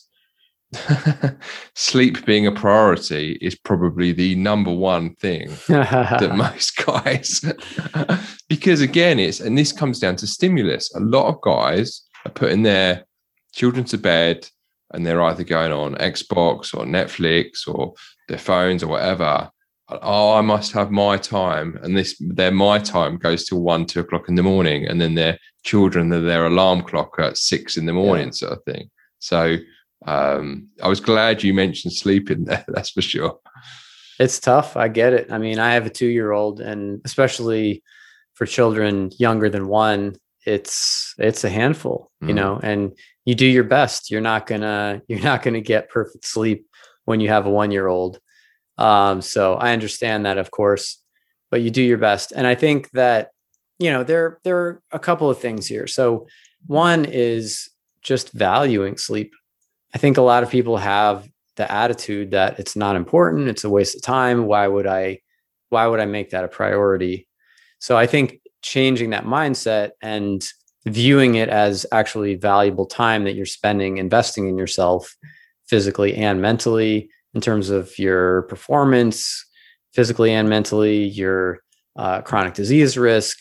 sleep being a priority is probably the number one thing that most guys, because again, and this comes down to stimulus. A lot of guys are putting their children to bed and they're either going on Xbox or Netflix or their phones or whatever. Oh, I must have my time. And their my time goes till 1-2 o'clock in the morning. And then their children, their alarm clock at 6 in the morning, sort of thing. So I was glad you mentioned sleep in there. That's for sure. It's tough. I get it. I mean, I have a 2-year-old, and especially for children younger than 1, it's a handful, and you do your best. You're not gonna get perfect sleep when you have a 1-year-old. So I understand that, of course, but you do your best. And I think that there are a couple of things here. So one is just valuing sleep. I think a lot of people have the attitude that it's not important, it's a waste of time. Why would I make that a priority? So I think changing that mindset and viewing it as actually valuable time that you're spending investing in yourself physically and mentally, in terms of your performance, physically and mentally, your chronic disease risk.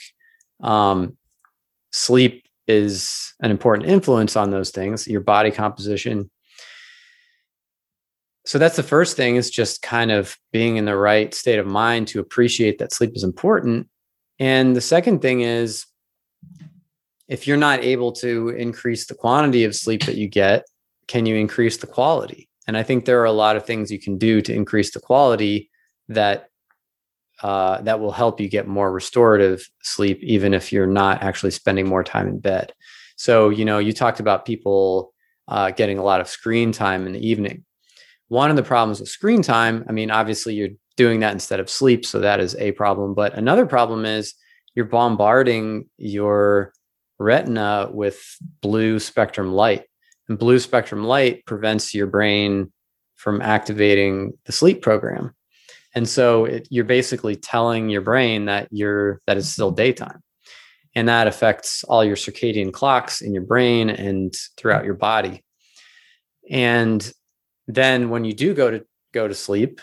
Sleep is an important influence on those things, your body composition. So that's the first thing, is just kind of being in the right state of mind to appreciate that sleep is important. And the second thing is, if you're not able to increase the quantity of sleep that you get, can you increase the quality? And I think there are a lot of things you can do to increase the quality that will help you get more restorative sleep, even if you're not actually spending more time in bed. So, you talked about people getting a lot of screen time in the evening. One of the problems with screen time, I mean, obviously you're doing that instead of sleep, so that is a problem. But another problem is you're bombarding your retina with blue spectrum light. And blue spectrum light prevents your brain from activating the sleep program. And so you're basically telling your brain that it's still daytime. And that affects all your circadian clocks in your brain and throughout your body. And then when you do go to sleep,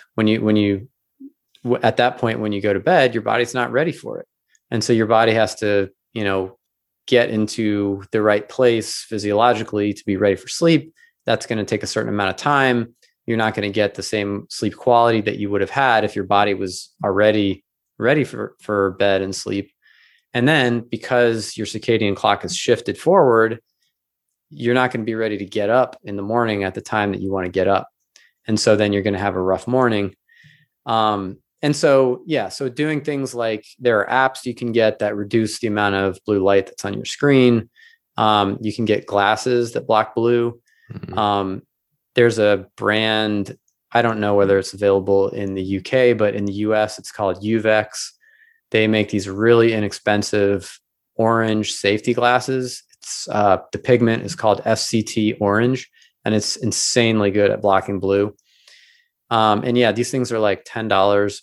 at that point, when you go to bed, your body's not ready for it. And so your body has to, get into the right place physiologically to be ready for sleep. That's going to take a certain amount of time. You're not going to get the same sleep quality that you would have had if your body was already ready for bed and sleep. And then because your circadian clock is shifted forward, you're not going to be ready to get up in the morning at the time that you want to get up. And so then you're going to have a rough morning. And so doing things like, there are apps you can get that reduce the amount of blue light that's on your screen. You can get glasses that block blue. Mm-hmm. There's a brand, I don't know whether it's available in the UK, but in the US, it's called Uvex. They make these really inexpensive orange safety glasses. It's the pigment is called FCT orange, and it's insanely good at blocking blue. These things are like $10.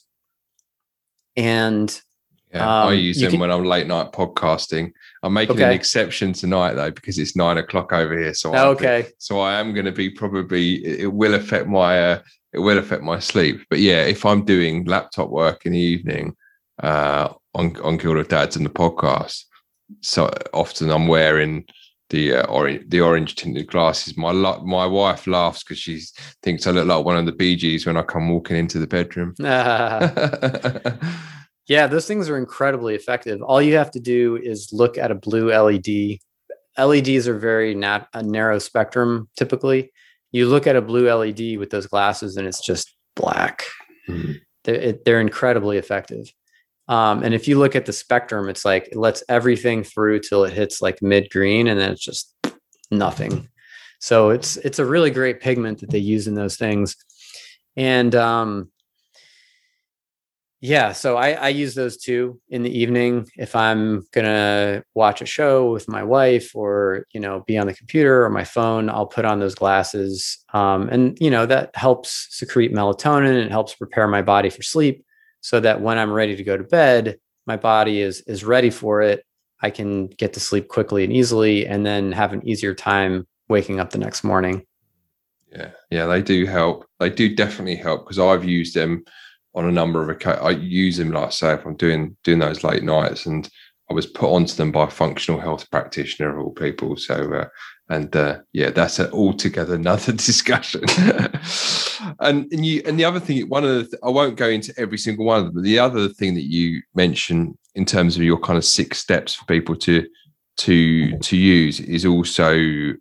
And I use them when I'm late night podcasting. I'm making an exception tonight though, because it's 9 o'clock over here. So I am going to be it will affect my sleep. But yeah, if I'm doing laptop work in the evening on Guild of Dads and the podcast, so often I'm wearing the orange tinted glasses. My wife laughs because she thinks I look like one of the Bee Gees when I come walking into the bedroom. Yeah, those things are incredibly effective. All you have to do is look at a blue LED. LEDs are very narrow spectrum typically. You look at a blue LED with those glasses and it's just black. Mm-hmm. They're incredibly effective. And if you look at the spectrum, it's like it lets everything through till it hits like mid green, and then it's just nothing. So it's a really great pigment that they use in those things. And so I use those too in the evening if I'm gonna watch a show with my wife, or be on the computer or my phone. I'll put on those glasses, and that helps secrete melatonin. It helps prepare my body for sleep, so that when I'm ready to go to bed, my body is ready for it. I can get to sleep quickly and easily, and then have an easier time waking up the next morning. Yeah, they do help. They do definitely help, because I've used them on a number of occasions. I use them, like I say, if I'm doing those late nights, and I was put onto them by a functional health practitioner of all people. So, that's altogether another discussion. and the other thing, I won't go into every single one of them, but the other thing that you mentioned in terms of your kind of 6 steps for people to use is also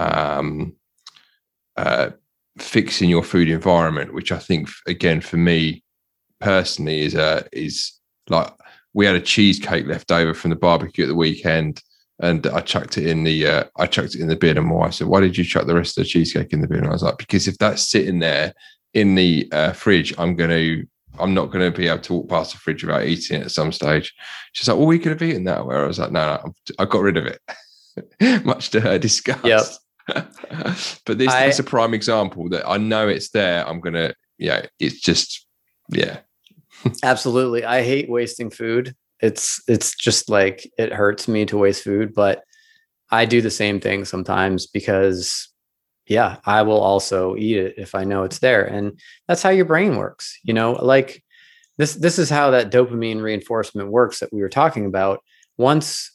fixing your food environment, which I think, again, for me personally is like, we had a cheesecake left over from the barbecue at the weekend, and I chucked it in the bin, and my wife said, "Why did you chuck the rest of the cheesecake in the bin?" And I was like, because if that's sitting there in the fridge, I'm going to I'm not going to be able to walk past the fridge without eating it at some stage. She's like, well, we could have eaten that. Where I was like, no, I got rid of it, much to her disgust. Yep. But that's a prime example that I know it's there. I'm going to, it's just, yeah. Absolutely. I hate wasting food. It's just like, it hurts me to waste food, but I do the same thing sometimes because I will also eat it if I know it's there. And that's how your brain works. Like this is how that dopamine reinforcement works that we were talking about. Once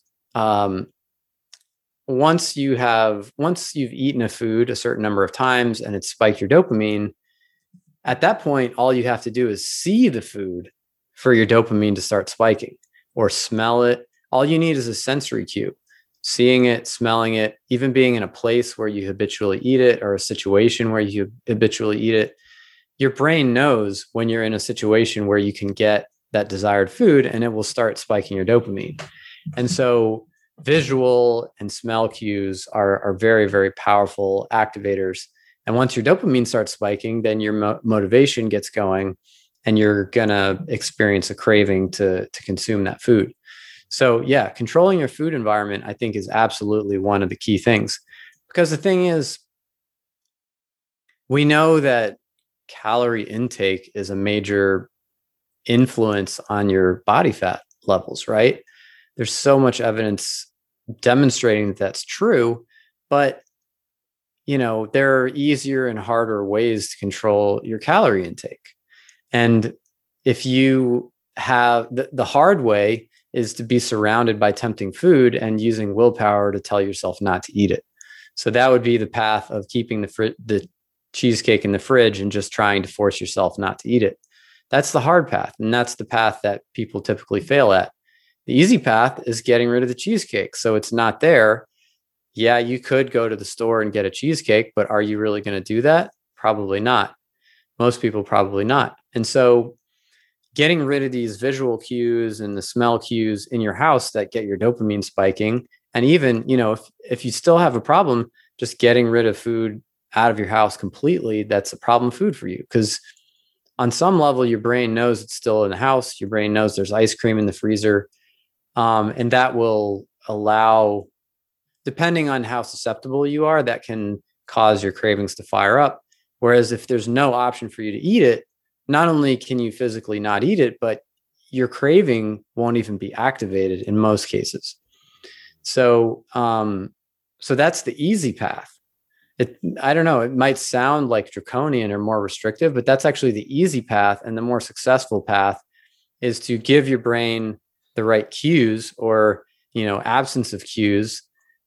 you've eaten a food a certain number of times and it's spiked your dopamine, at that point, all you have to do is see the food for your dopamine to start spiking, or smell it. All you need is a sensory cue. Seeing it, smelling it, even being in a place where you habitually eat it, or a situation where you habitually eat it. Your brain knows when you're in a situation where you can get that desired food, and it will start spiking your dopamine. And so visual and smell cues are very, very powerful activators. And once your dopamine starts spiking, then your motivation gets going, and you're going to experience a craving to consume that food. So controlling your food environment, I think, is absolutely one of the key things. Because the thing is, we know that calorie intake is a major influence on your body fat levels, right? There's so much evidence demonstrating that that's true, but there are easier and harder ways to control your calorie intake. And if you have the hard way is to be surrounded by tempting food and using willpower to tell yourself not to eat it. So that would be the path of keeping the cheesecake in the fridge and just trying to force yourself not to eat it. That's the hard path. And that's the path that people typically fail at. The easy path is getting rid of the cheesecake. So it's not there. Yeah, you could go to the store and get a cheesecake, but are you really going to do that? Probably not. Most people probably not. And so getting rid of these visual cues and the smell cues in your house that get your dopamine spiking. And even, if you still have a problem, just getting rid of food out of your house completely, that's a problem food for you. Because on some level, your brain knows it's still in the house. Your brain knows there's ice cream in the freezer. And that will allow, depending on how susceptible you are, that can cause your cravings to fire up. Whereas if there's no option for you to eat it, not only can you physically not eat it, but your craving won't even be activated in most cases. So, so that's the easy path. I don't know, it might sound like draconian or more restrictive, but that's actually the easy path. And the more successful path is to give your brain the right cues, or, absence of cues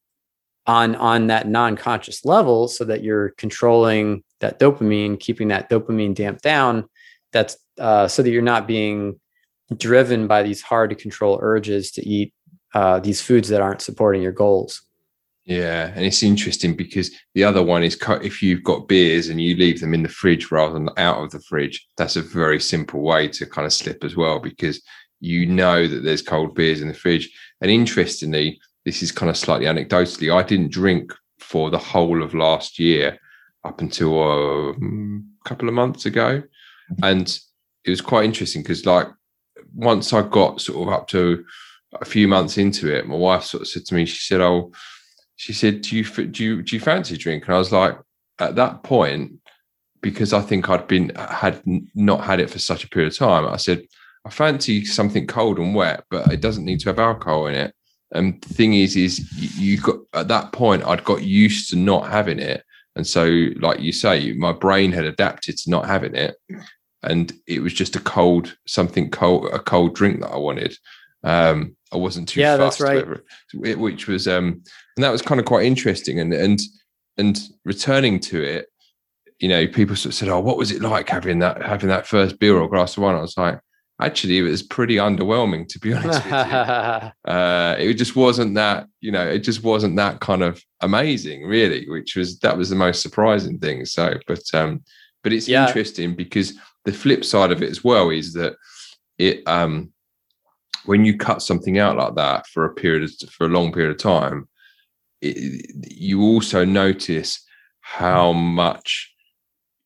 on that non-conscious level, so that you're controlling that dopamine, keeping that dopamine damped down. That's so that you're not being driven by these hard to control urges to eat these foods that aren't supporting your goals. Yeah. And it's interesting because the other one is, if you've got beers and you leave them in the fridge rather than out of the fridge, that's a very simple way to kind of slip as well, because that there's cold beers in the fridge. And interestingly, this is kind of slightly anecdotally, I didn't drink for the whole of last year up until a couple of months ago. And it was quite interesting because, like, once I got sort of up to a few months into it, my wife sort of said to me, she said, do you fancy a drink? And I was like, at that point, because I think had not had it for such a period of time, I said, I fancy something cold and wet, but it doesn't need to have alcohol in it. And the thing is you got, at that point, I'd got used to not having it. And so, like you say, my brain had adapted to not having it. And it was just a cold drink that I wanted. I wasn't too fussed. That's right. Which was, and that was kind of quite interesting. And returning to it, people sort of said, "Oh, what was it like having that first beer or glass of wine?" I was like, actually, it was pretty underwhelming, to be honest with you. It just wasn't that, it just wasn't that kind of amazing, really, that was the most surprising thing. So, but it's interesting because the flip side of it as well is that it, when you cut something out like that for a long period of time, you also notice how much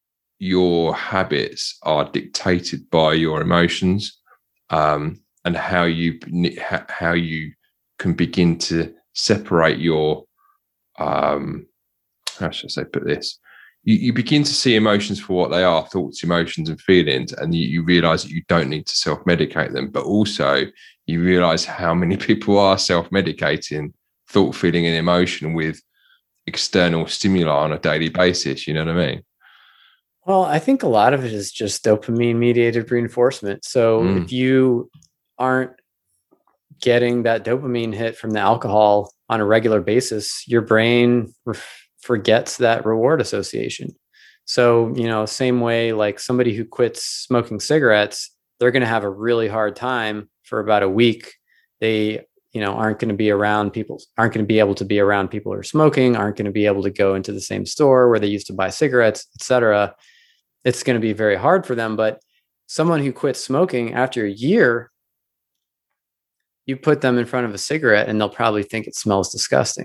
your habits are dictated by your emotions, and how you can begin to separate your how should I say put this? You begin to see emotions for what they are, thoughts, emotions, and feelings, and you realize that you don't need to self-medicate them. But also, you realize how many people are self-medicating thought, feeling, and emotion with external stimuli on a daily basis. You know what I mean? Well, I think a lot of it is just dopamine mediated reinforcement. So if you aren't getting that dopamine hit from the alcohol on a regular basis, your brain forgets that reward association. So, same way, like somebody who quits smoking cigarettes, they're going to have a really hard time for about a week. They, aren't going to be around people, aren't going to be able to be around people who are smoking, aren't going to be able to go into the same store where they used to buy cigarettes, etc. It's going to be very hard for them. But someone who quits smoking after a year, you put them in front of a cigarette and they'll probably think it smells disgusting.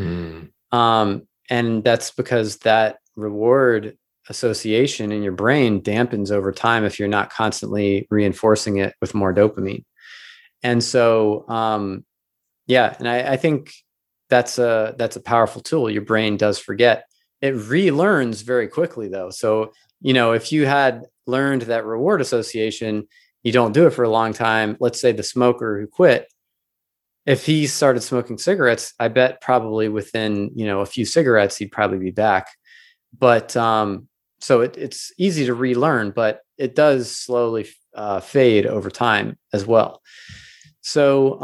And that's because that reward association in your brain dampens over time if you're not constantly reinforcing it with more dopamine. And so, and I think that's a powerful tool. Your brain does forget. It relearns very quickly, though. So, if you had learned that reward association, you don't do it for a long time. Let's say the smoker who quit, if he started smoking cigarettes, I bet probably within, a few cigarettes, he'd probably be back. But so it's easy to relearn, but it does slowly fade over time as well. So,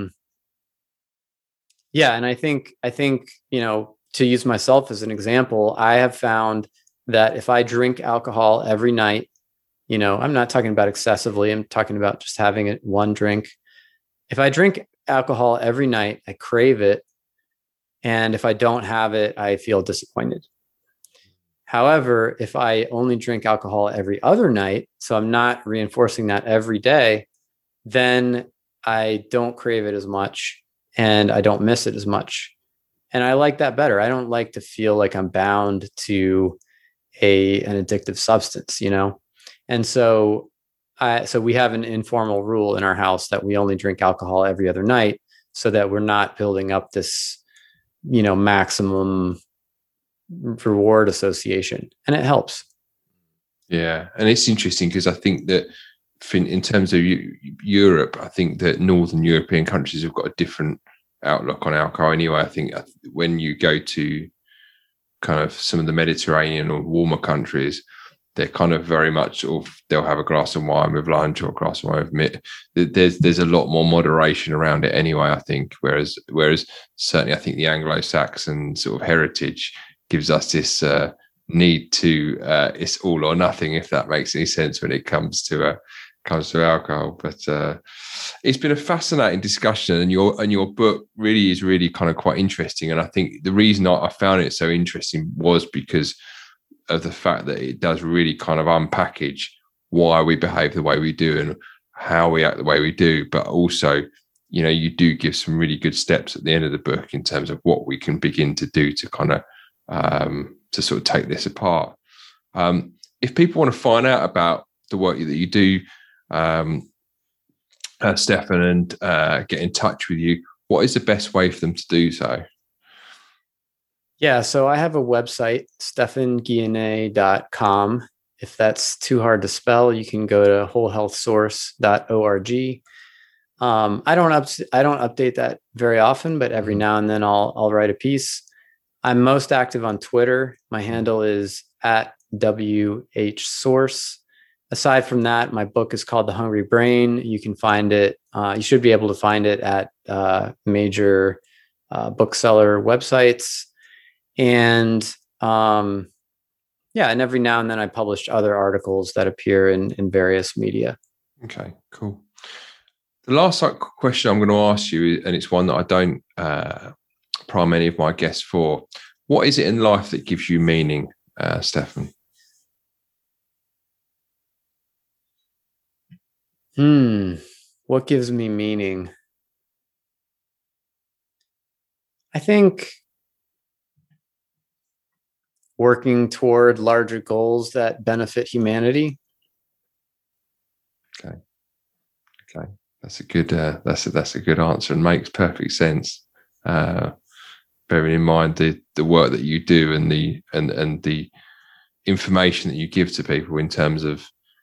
and I think, to use myself as an example, I have found that if I drink alcohol every night, I'm not talking about excessively, I'm talking about just having it one drink. If I drink alcohol every night, I crave it. And if I don't have it, I feel disappointed. However, if I only drink alcohol every other night, so I'm not reinforcing that every day, then I don't crave it as much and I don't miss it as much. And I like that better. I don't like to feel like I'm bound to an addictive substance, And so we have an informal rule in our house that we only drink alcohol every other night so that we're not building up this, maximum reward association, and it helps. Yeah. And it's interesting because I think that in terms of Europe, I think that Northern European countries have got a different outlook on alcohol anyway. I think when you go to kind of some of the Mediterranean or warmer countries, they're kind of very much they'll have a glass of wine with lunch or a glass of wine with meat. There's a lot more moderation around it anyway, I think. Whereas certainly I think the Anglo-Saxon sort of heritage gives us this need to it's all or nothing, if that makes any sense when it comes to alcohol. But it's been a fascinating discussion, and your book really is kind of quite interesting. And I think the reason I found it so interesting was because of the fact that it does really kind of unpackage why we behave the way we do and how we act the way we do. But also, you do give some really good steps at the end of the book in terms of what we can begin to do to kind of to sort of take this apart. If people want to find out about the work that you do, Stefan, and get in touch with you, what is the best way for them to do so? Yeah, so I have a website, stefanguyenet.com. If that's too hard to spell, you can go to wholehealthsource.org. I don't update that very often, but every now and then I'll write a piece. I'm most active on Twitter. My handle is @WHSource. Aside from that, my book is called The Hungry Brain. You can find it. You should be able to find it at major bookseller websites. And and every now and then I publish other articles that appear in various media. Okay, cool. The last question I'm going to ask you, and it's one that I don't prime any of my guests for. What is it in life that gives you meaning, Stefan? What gives me meaning? I think working toward larger goals that benefit humanity. Okay. That's a good that's a good answer and makes perfect sense. Bearing in mind the work that you do and the information that you give to people in terms of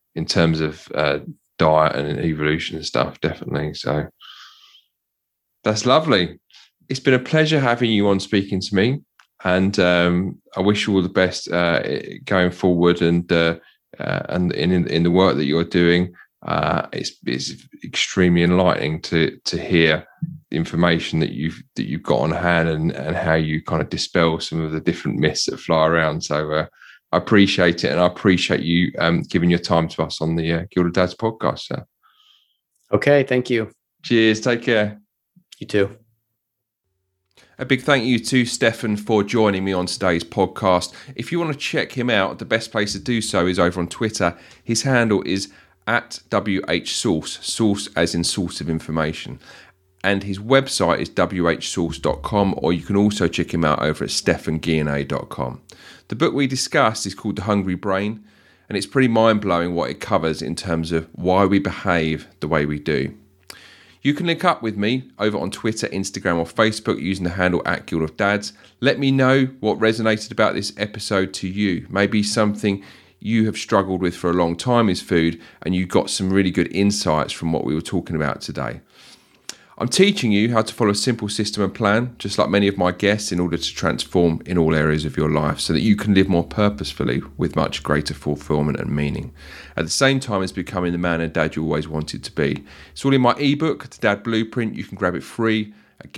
diet and evolution and stuff, definitely. So that's lovely. It's been a pleasure having you on, speaking to me, and I wish you all the best going forward and in the work that you're doing. It's extremely enlightening to hear the information that you've got on hand and how you kind of dispel some of the different myths that fly around. So I appreciate it, and I appreciate you giving your time to us on the Guild of Dads podcast, sir. Okay, thank you. Cheers. Take care. You too. A big thank you to Stefan for joining me on today's podcast. If you want to check him out, the best place to do so is over on Twitter. His handle is @WHSource, source as in source of information. And his website is whsource.com, or you can also check him out over at stefanguyenet.com. The book we discussed is called The Hungry Brain, and it's pretty mind-blowing what it covers in terms of why we behave the way we do. You can link up with me over on Twitter, Instagram, or Facebook using the handle @GuildofDads. Let me know what resonated about this episode to you. Maybe something you have struggled with for a long time is food, and you got some really good insights from what we were talking about today. I'm teaching you how to follow a simple system and plan, just like many of my guests, in order to transform in all areas of your life so that you can live more purposefully with much greater fulfillment and meaning, at the same time as becoming the man and dad you always wanted to be. It's all in my ebook, The Dad Blueprint. You can grab it free at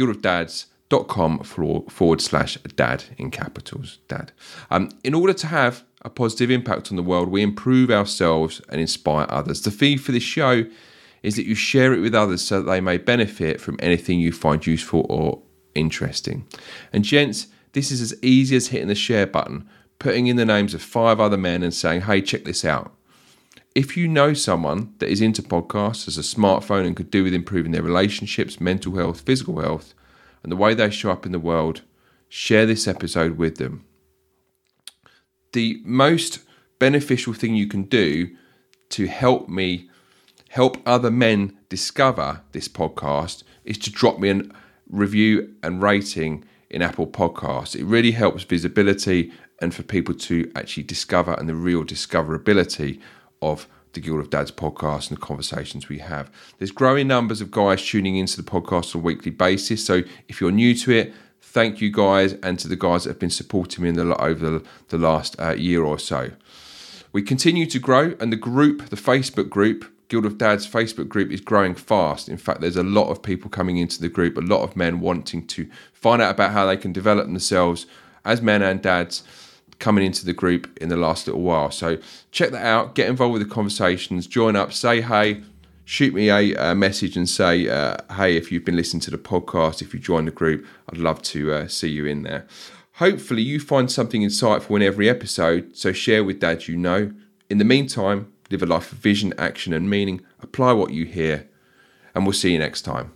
guildofdads.com/dad in capitals, dad. In order to have a positive impact on the world, we improve ourselves and inspire others. The fee for this show is that you share it with others so that they may benefit from anything you find useful or interesting. And gents, this is as easy as hitting the share button, putting in the names of 5 other men and saying, hey, check this out. If you know someone that is into podcasts, has a smartphone and could do with improving their relationships, mental health, physical health, and the way they show up in the world, share this episode with them. The most beneficial thing you can do to help other men discover this podcast is to drop me a review and rating in Apple Podcasts. It really helps visibility and for people to actually discover and the real discoverability of the Guild of Dads podcast and the conversations we have. There's growing numbers of guys tuning into the podcast on a weekly basis. So if you're new to it, thank you guys, and to the guys that have been supporting me over the last year or so. We continue to grow, and the Facebook group, Guild of Dads Facebook group, is growing fast. In fact, there's a lot of people coming into the group, a lot of men wanting to find out about how they can develop themselves as men and dads coming into the group in the last little while. So check that out, get involved with the conversations, join up, say hey, shoot me a message and say, hey, if you've been listening to the podcast, if you join the group, I'd love to see you in there. Hopefully you find something insightful in every episode, so share with dads you know. In the meantime, live a life of vision, action and meaning. Apply what you hear, and we'll see you next time.